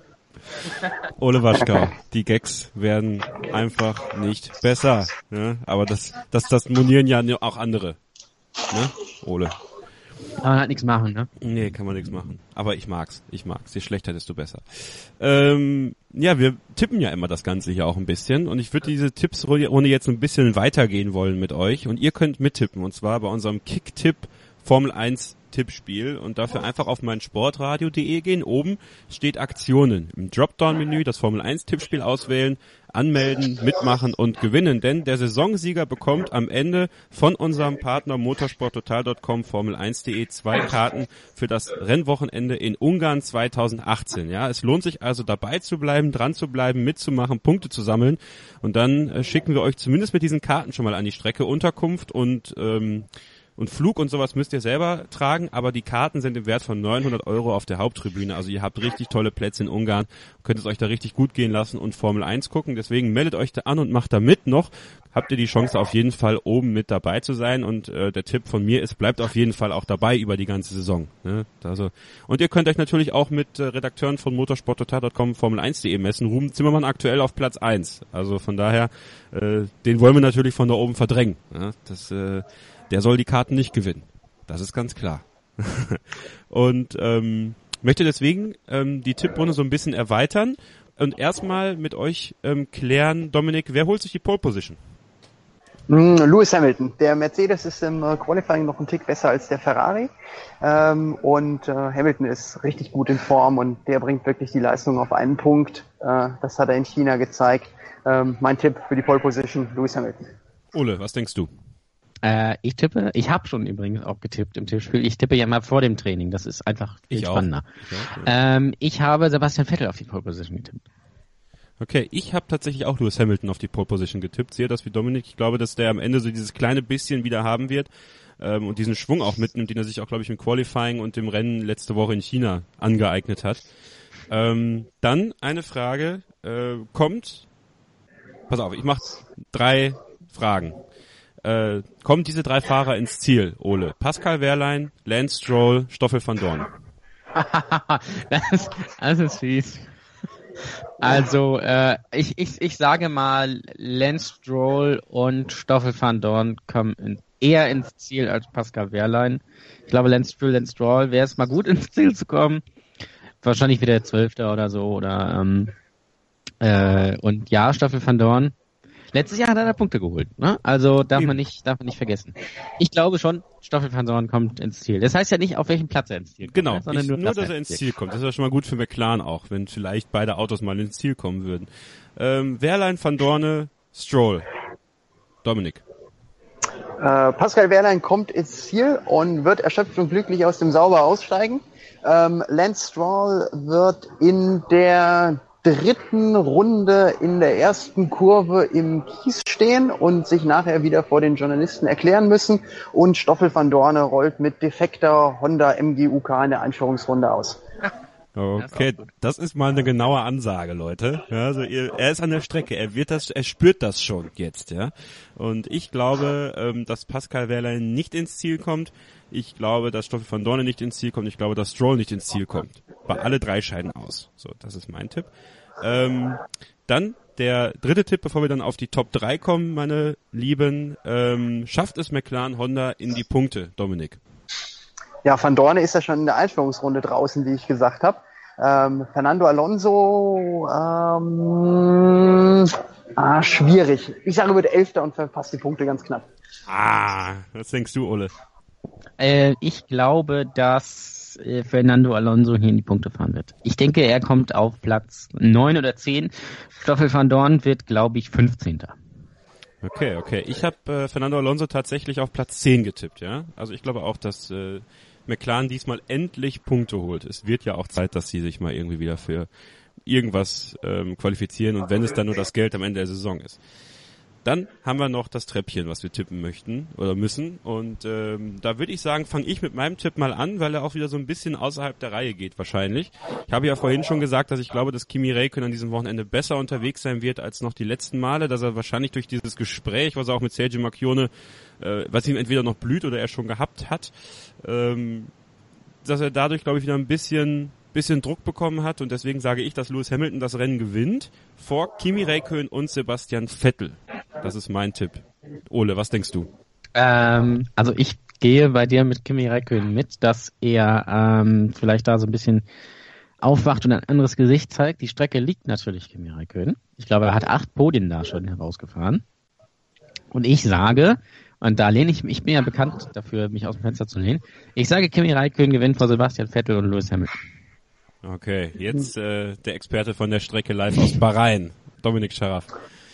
B: Ole Waschkau, die Gags werden einfach nicht besser. Ne? Aber das, das, das monieren ja auch andere. Ne? Ole.
C: Kann man halt nichts machen, ne?
B: Nee, kann man nichts machen. Aber ich mag's. Ich mag's. Je schlechter, desto besser. Ähm, ja, wir tippen ja immer das Ganze hier auch ein bisschen. Und ich würde diese Tipps-Runde jetzt ein bisschen weitergehen wollen mit euch. Und ihr könnt mittippen. Und zwar bei unserem Kick-Tipp Formel eins Tippspiel. Und dafür einfach auf meinsportradio punkt de gehen. Oben steht Aktionen. Im Dropdown-Menü das Formel eins Tippspiel auswählen, anmelden, mitmachen und gewinnen. Denn der Saisonsieger bekommt am Ende von unserem Partner motorsporttotal punkt com Formel eins punkt de zwei Karten für das Rennwochenende in Ungarn zweitausendachtzehn. Ja, es lohnt sich also dabei zu bleiben, dran zu bleiben, mitzumachen, Punkte zu sammeln. Und dann äh, schicken wir euch zumindest mit diesen Karten schon mal an die Strecke. Unterkunft und ähm, Und Flug und sowas müsst ihr selber tragen, aber die Karten sind im Wert von neunhundert Euro auf der Haupttribüne. Also ihr habt richtig tolle Plätze in Ungarn, könnt es euch da richtig gut gehen lassen und Formel eins gucken. Deswegen meldet euch da an und macht da mit noch. Habt ihr die Chance auf jeden Fall oben mit dabei zu sein. Und äh, der Tipp von mir ist, bleibt auf jeden Fall auch dabei über die ganze Saison. Ne? Also, und ihr könnt euch natürlich auch mit äh, Redakteuren von motorsporttotal punkt com Formel eins punkt de messen. Ruben Zimmermann aktuell auf Platz eins. Also von daher, äh, den wollen wir natürlich von da oben verdrängen. Ne? Das äh, Der soll die Karten nicht gewinnen. Das ist ganz klar. Und ähm, möchte deswegen ähm, die Tipprunde so ein bisschen erweitern und erstmal mit euch ähm, klären, Dominik, wer holt sich die Pole Position?
D: Lewis Hamilton. Der Mercedes ist im äh, Qualifying noch einen Tick besser als der Ferrari. Ähm, und äh, Hamilton ist richtig gut in Form, und der bringt wirklich die Leistung auf einen Punkt. Äh, das hat er in China gezeigt. Ähm, mein Tipp für die Pole Position, Lewis Hamilton.
B: Ole, was denkst du?
C: Äh, ich tippe, ich habe schon übrigens auch getippt im Tippspiel. Ich tippe ja mal vor dem Training. Das ist einfach viel
B: ich
C: spannender.
B: Auch. Ich, auch, ja.
C: ähm, ich habe Sebastian Vettel auf die Pole Position getippt.
B: Okay, ich habe tatsächlich auch Lewis Hamilton auf die Pole Position getippt. Sehe das wie Dominik. Ich glaube, dass der am Ende so dieses kleine bisschen wieder haben wird ähm, und diesen Schwung auch mitnimmt, den er sich auch, glaube ich, im Qualifying und im Rennen letzte Woche in China angeeignet hat. Ähm, dann eine Frage äh, kommt. Pass auf, ich mache drei Fragen. Äh, kommen diese drei Fahrer ins Ziel, Ole? Pascal Wehrlein, Lance Stroll, Stoffel van Dorn.
C: das, das ist fies. Also, äh, ich, ich, ich sage mal, Lance Stroll und Stoffel van Dorn kommen in, eher ins Ziel als Pascal Wehrlein. Ich glaube, Lance Stroll, Lance Stroll wäre es mal gut ins Ziel zu kommen. Wahrscheinlich wieder der Zwölfte oder so, oder, ähm, äh, und ja, Stoffel van Dorn. Letztes Jahr hat er da Punkte geholt, ne? Also darf man nicht, darf man nicht vergessen. Ich glaube schon, Stoffel van Dorn kommt ins Ziel. Das heißt ja nicht, auf welchem Platz er ins Ziel kommt.
B: Genau,
C: ne? Sondern
B: ich,
C: nur,
B: nur dass, dass er ins Ziel, Ziel kommt. Das ist ja schon mal gut für McLaren auch, wenn vielleicht beide Autos mal ins Ziel kommen würden. Ähm, Wehrlein, Van Dorne, Stroll. Dominik.
D: Äh, Pascal Wehrlein kommt ins Ziel und wird erschöpft und glücklich aus dem Sauber aussteigen. Ähm, Lance Stroll wird in der dritten Runde in der ersten Kurve im Kies stehen und sich nachher wieder vor den Journalisten erklären müssen. Und Stoffel van Dorne rollt mit defekter Honda M G U K in der Einführungsrunde aus.
B: Okay, das ist mal eine genaue Ansage, Leute. Ja, also ihr, er ist an der Strecke, er wird das, er spürt das schon jetzt, ja. Und ich glaube, ähm, dass Pascal Wehrlein nicht ins Ziel kommt. Ich glaube, dass Stoffel van Dorne nicht ins Ziel kommt. Ich glaube, dass Stroll nicht ins Ziel kommt. Bei alle drei scheiden aus. So, das ist mein Tipp. Ähm, dann der dritte Tipp, bevor wir dann auf die Top drei kommen, meine Lieben. Ähm, schafft es McLaren Honda in die Punkte, Dominik?
D: Ja, Van Dorne ist ja schon in der Einführungsrunde draußen, wie ich gesagt habe. Ähm, Fernando Alonso, ähm, ah, schwierig. Ich sage, wird Elfter und verpasst die Punkte ganz knapp.
B: Ah, was denkst du, Ole?
C: Äh, ich glaube, dass äh, Fernando Alonso hier in die Punkte fahren wird. Ich denke, er kommt auf Platz neun oder zehn. Stoffel van Dorn wird, glaube ich, fünfzehnter.
B: Okay, okay. Ich habe äh, Fernando Alonso tatsächlich auf Platz zehn getippt, ja. Also ich glaube auch, dass äh, McLaren diesmal endlich Punkte holt. Es wird ja auch Zeit, dass sie sich mal irgendwie wieder für irgendwas ähm, qualifizieren und wenn es dann nur das Geld am Ende der Saison ist. Dann haben wir noch das Treppchen, was wir tippen möchten oder müssen. Und ähm, da würde ich sagen, fange ich mit meinem Tipp mal an, weil er auch wieder so ein bisschen außerhalb der Reihe geht wahrscheinlich. Ich habe ja vorhin schon gesagt, dass ich glaube, dass Kimi Räikkönen an diesem Wochenende besser unterwegs sein wird als noch die letzten Male, dass er wahrscheinlich durch dieses Gespräch, was er auch mit Sergio Marchionne, äh, was ihm entweder noch blüht oder er schon gehabt hat, ähm, dass er dadurch, glaube ich, wieder ein bisschen bisschen Druck bekommen hat und deswegen sage ich, dass Lewis Hamilton das Rennen gewinnt vor Kimi Räikkönen und Sebastian Vettel. Das ist mein Tipp. Ole, was denkst du?
C: Ähm, also ich gehe bei dir mit Kimi Räikkönen mit, dass er ähm, vielleicht da so ein bisschen aufwacht und ein anderes Gesicht zeigt. Die Strecke liegt natürlich Kimi Räikkönen. Ich glaube, er hat acht Podien da schon herausgefahren. Und ich sage, und da lehne ich mich, ich bin ja bekannt dafür, mich aus dem Fenster zu lehnen, ich sage, Kimi Räikkönen gewinnt vor Sebastian Vettel und Lewis Hamilton.
B: Okay, jetzt äh, der Experte von der Strecke live aus Bahrain, Dominik Scharaf.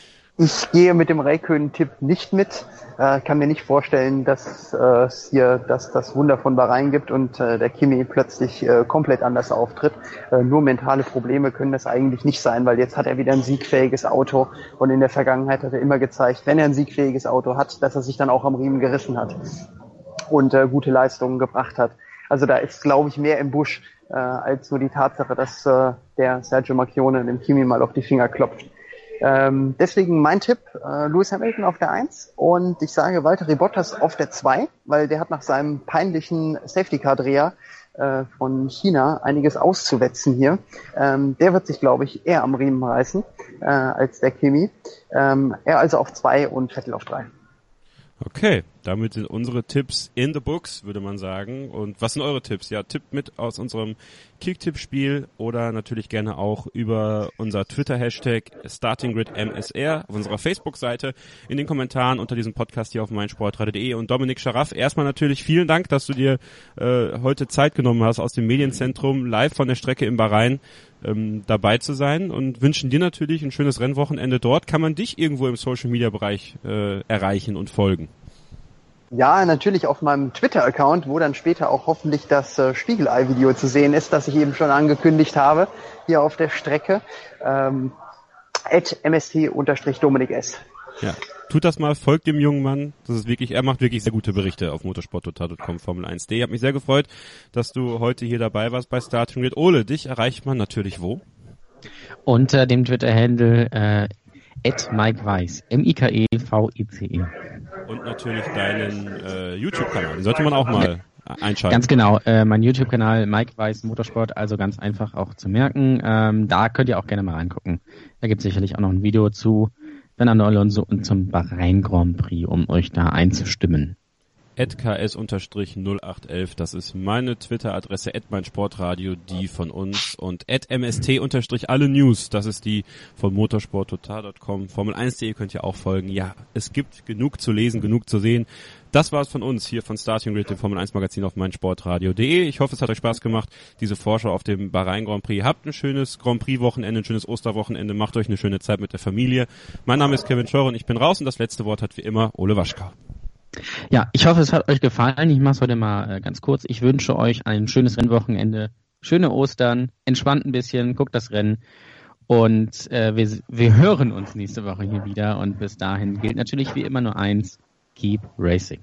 D: Ich gehe mit dem Räikkönen-Tipp nicht mit. Äh, kann mir nicht vorstellen, dass äh, es hier dass das Wunder von Bahrain gibt und äh, der Kimi plötzlich äh, komplett anders auftritt. Äh, nur mentale Probleme können das eigentlich nicht sein, weil jetzt hat er wieder ein siegfähiges Auto und in der Vergangenheit hat er immer gezeigt, wenn er ein siegfähiges Auto hat, dass er sich dann auch am Riemen gerissen hat und äh, gute Leistungen gebracht hat. Also da ist, glaube ich, mehr im Busch äh, als nur die Tatsache, dass äh, der Sergio Marchionne dem Kimi mal auf die Finger klopft. Ähm, deswegen mein Tipp, äh, Lewis Hamilton auf der eins und ich sage Valtteri Bottas auf der zwei, weil der hat nach seinem peinlichen Safety-Car-Dreher äh, von China einiges auszuwetzen hier. Ähm, der wird sich, glaube ich, eher am Riemen reißen äh, als der Kimi. Ähm, er also auf zwei und Vettel auf drei.
B: Okay, damit sind unsere Tipps in the books, würde man sagen. Und was sind eure Tipps? Ja, tippt mit aus unserem Kick-Tipp-Spiel oder natürlich gerne auch über unser Twitter-Hashtag StartingGridMSR auf unserer Facebook-Seite in den Kommentaren unter diesem Podcast hier auf meinsportradio punkt de. Und Dominik Scharaf, erstmal natürlich vielen Dank, dass du dir äh, heute Zeit genommen hast, aus dem Medienzentrum live von der Strecke in Bahrain ähm, dabei zu sein und wünschen dir natürlich ein schönes Rennwochenende dort. Kann man dich irgendwo im Social-Media-Bereich äh, erreichen und folgen?
D: Ja, natürlich auf meinem Twitter-Account, wo dann später auch hoffentlich das äh, Spiegelei-Video zu sehen ist, das ich eben schon angekündigt habe, hier auf der Strecke. Ähm, at m s t Dominik S.
B: Ja, tut das mal, folgt dem jungen Mann. Das ist wirklich, er macht wirklich sehr gute Berichte auf motorsporttotal Punkt com Formel eins Punkt de. Ich habe mich sehr gefreut, dass du heute hier dabei warst bei Starting Grid. Ole, dich erreicht man natürlich wo? Unter dem Twitter-Handle äh, at Mike Weiss, M I K E V I C E. Und natürlich deinen äh, YouTube-Kanal, den sollte man auch mal einschalten. Ganz genau, äh, mein YouTube-Kanal Mike Weiss Motorsport, also ganz einfach auch zu merken. Ähm, da könnt ihr auch gerne mal reingucken. Da gibt es sicherlich auch noch ein Video zu Fernando Alonso und zum Bahrain Grand Prix, um euch da einzustimmen. at k s null acht eins eins, das ist meine Twitter-Adresse, at meinsportradio, die von uns, und at m s t alle News, das ist die von motorsporttotal Punkt com. Formel eins Punkt de könnt ihr auch folgen. Ja, es gibt genug zu lesen, genug zu sehen. Das war's von uns hier von Starting Grid, dem Formel eins Magazin auf meinsportradio punkt de. Ich hoffe, es hat euch Spaß gemacht, diese Vorschau auf dem Bahrain Grand Prix. Habt ein schönes Grand Prix Wochenende, ein schönes Osterwochenende, macht euch eine schöne Zeit mit der Familie. Mein Name ist Kevin Scheurer und ich bin raus, und das letzte Wort hat wie immer Ole Waschkau. Ja, ich hoffe, es hat euch gefallen. Ich mache es heute mal äh, ganz kurz. Ich wünsche euch ein schönes Rennwochenende, schöne Ostern, entspannt ein bisschen, guckt das Rennen, und äh, wir, wir hören uns nächste Woche hier wieder, und bis dahin gilt natürlich wie immer nur eins: Keep Racing.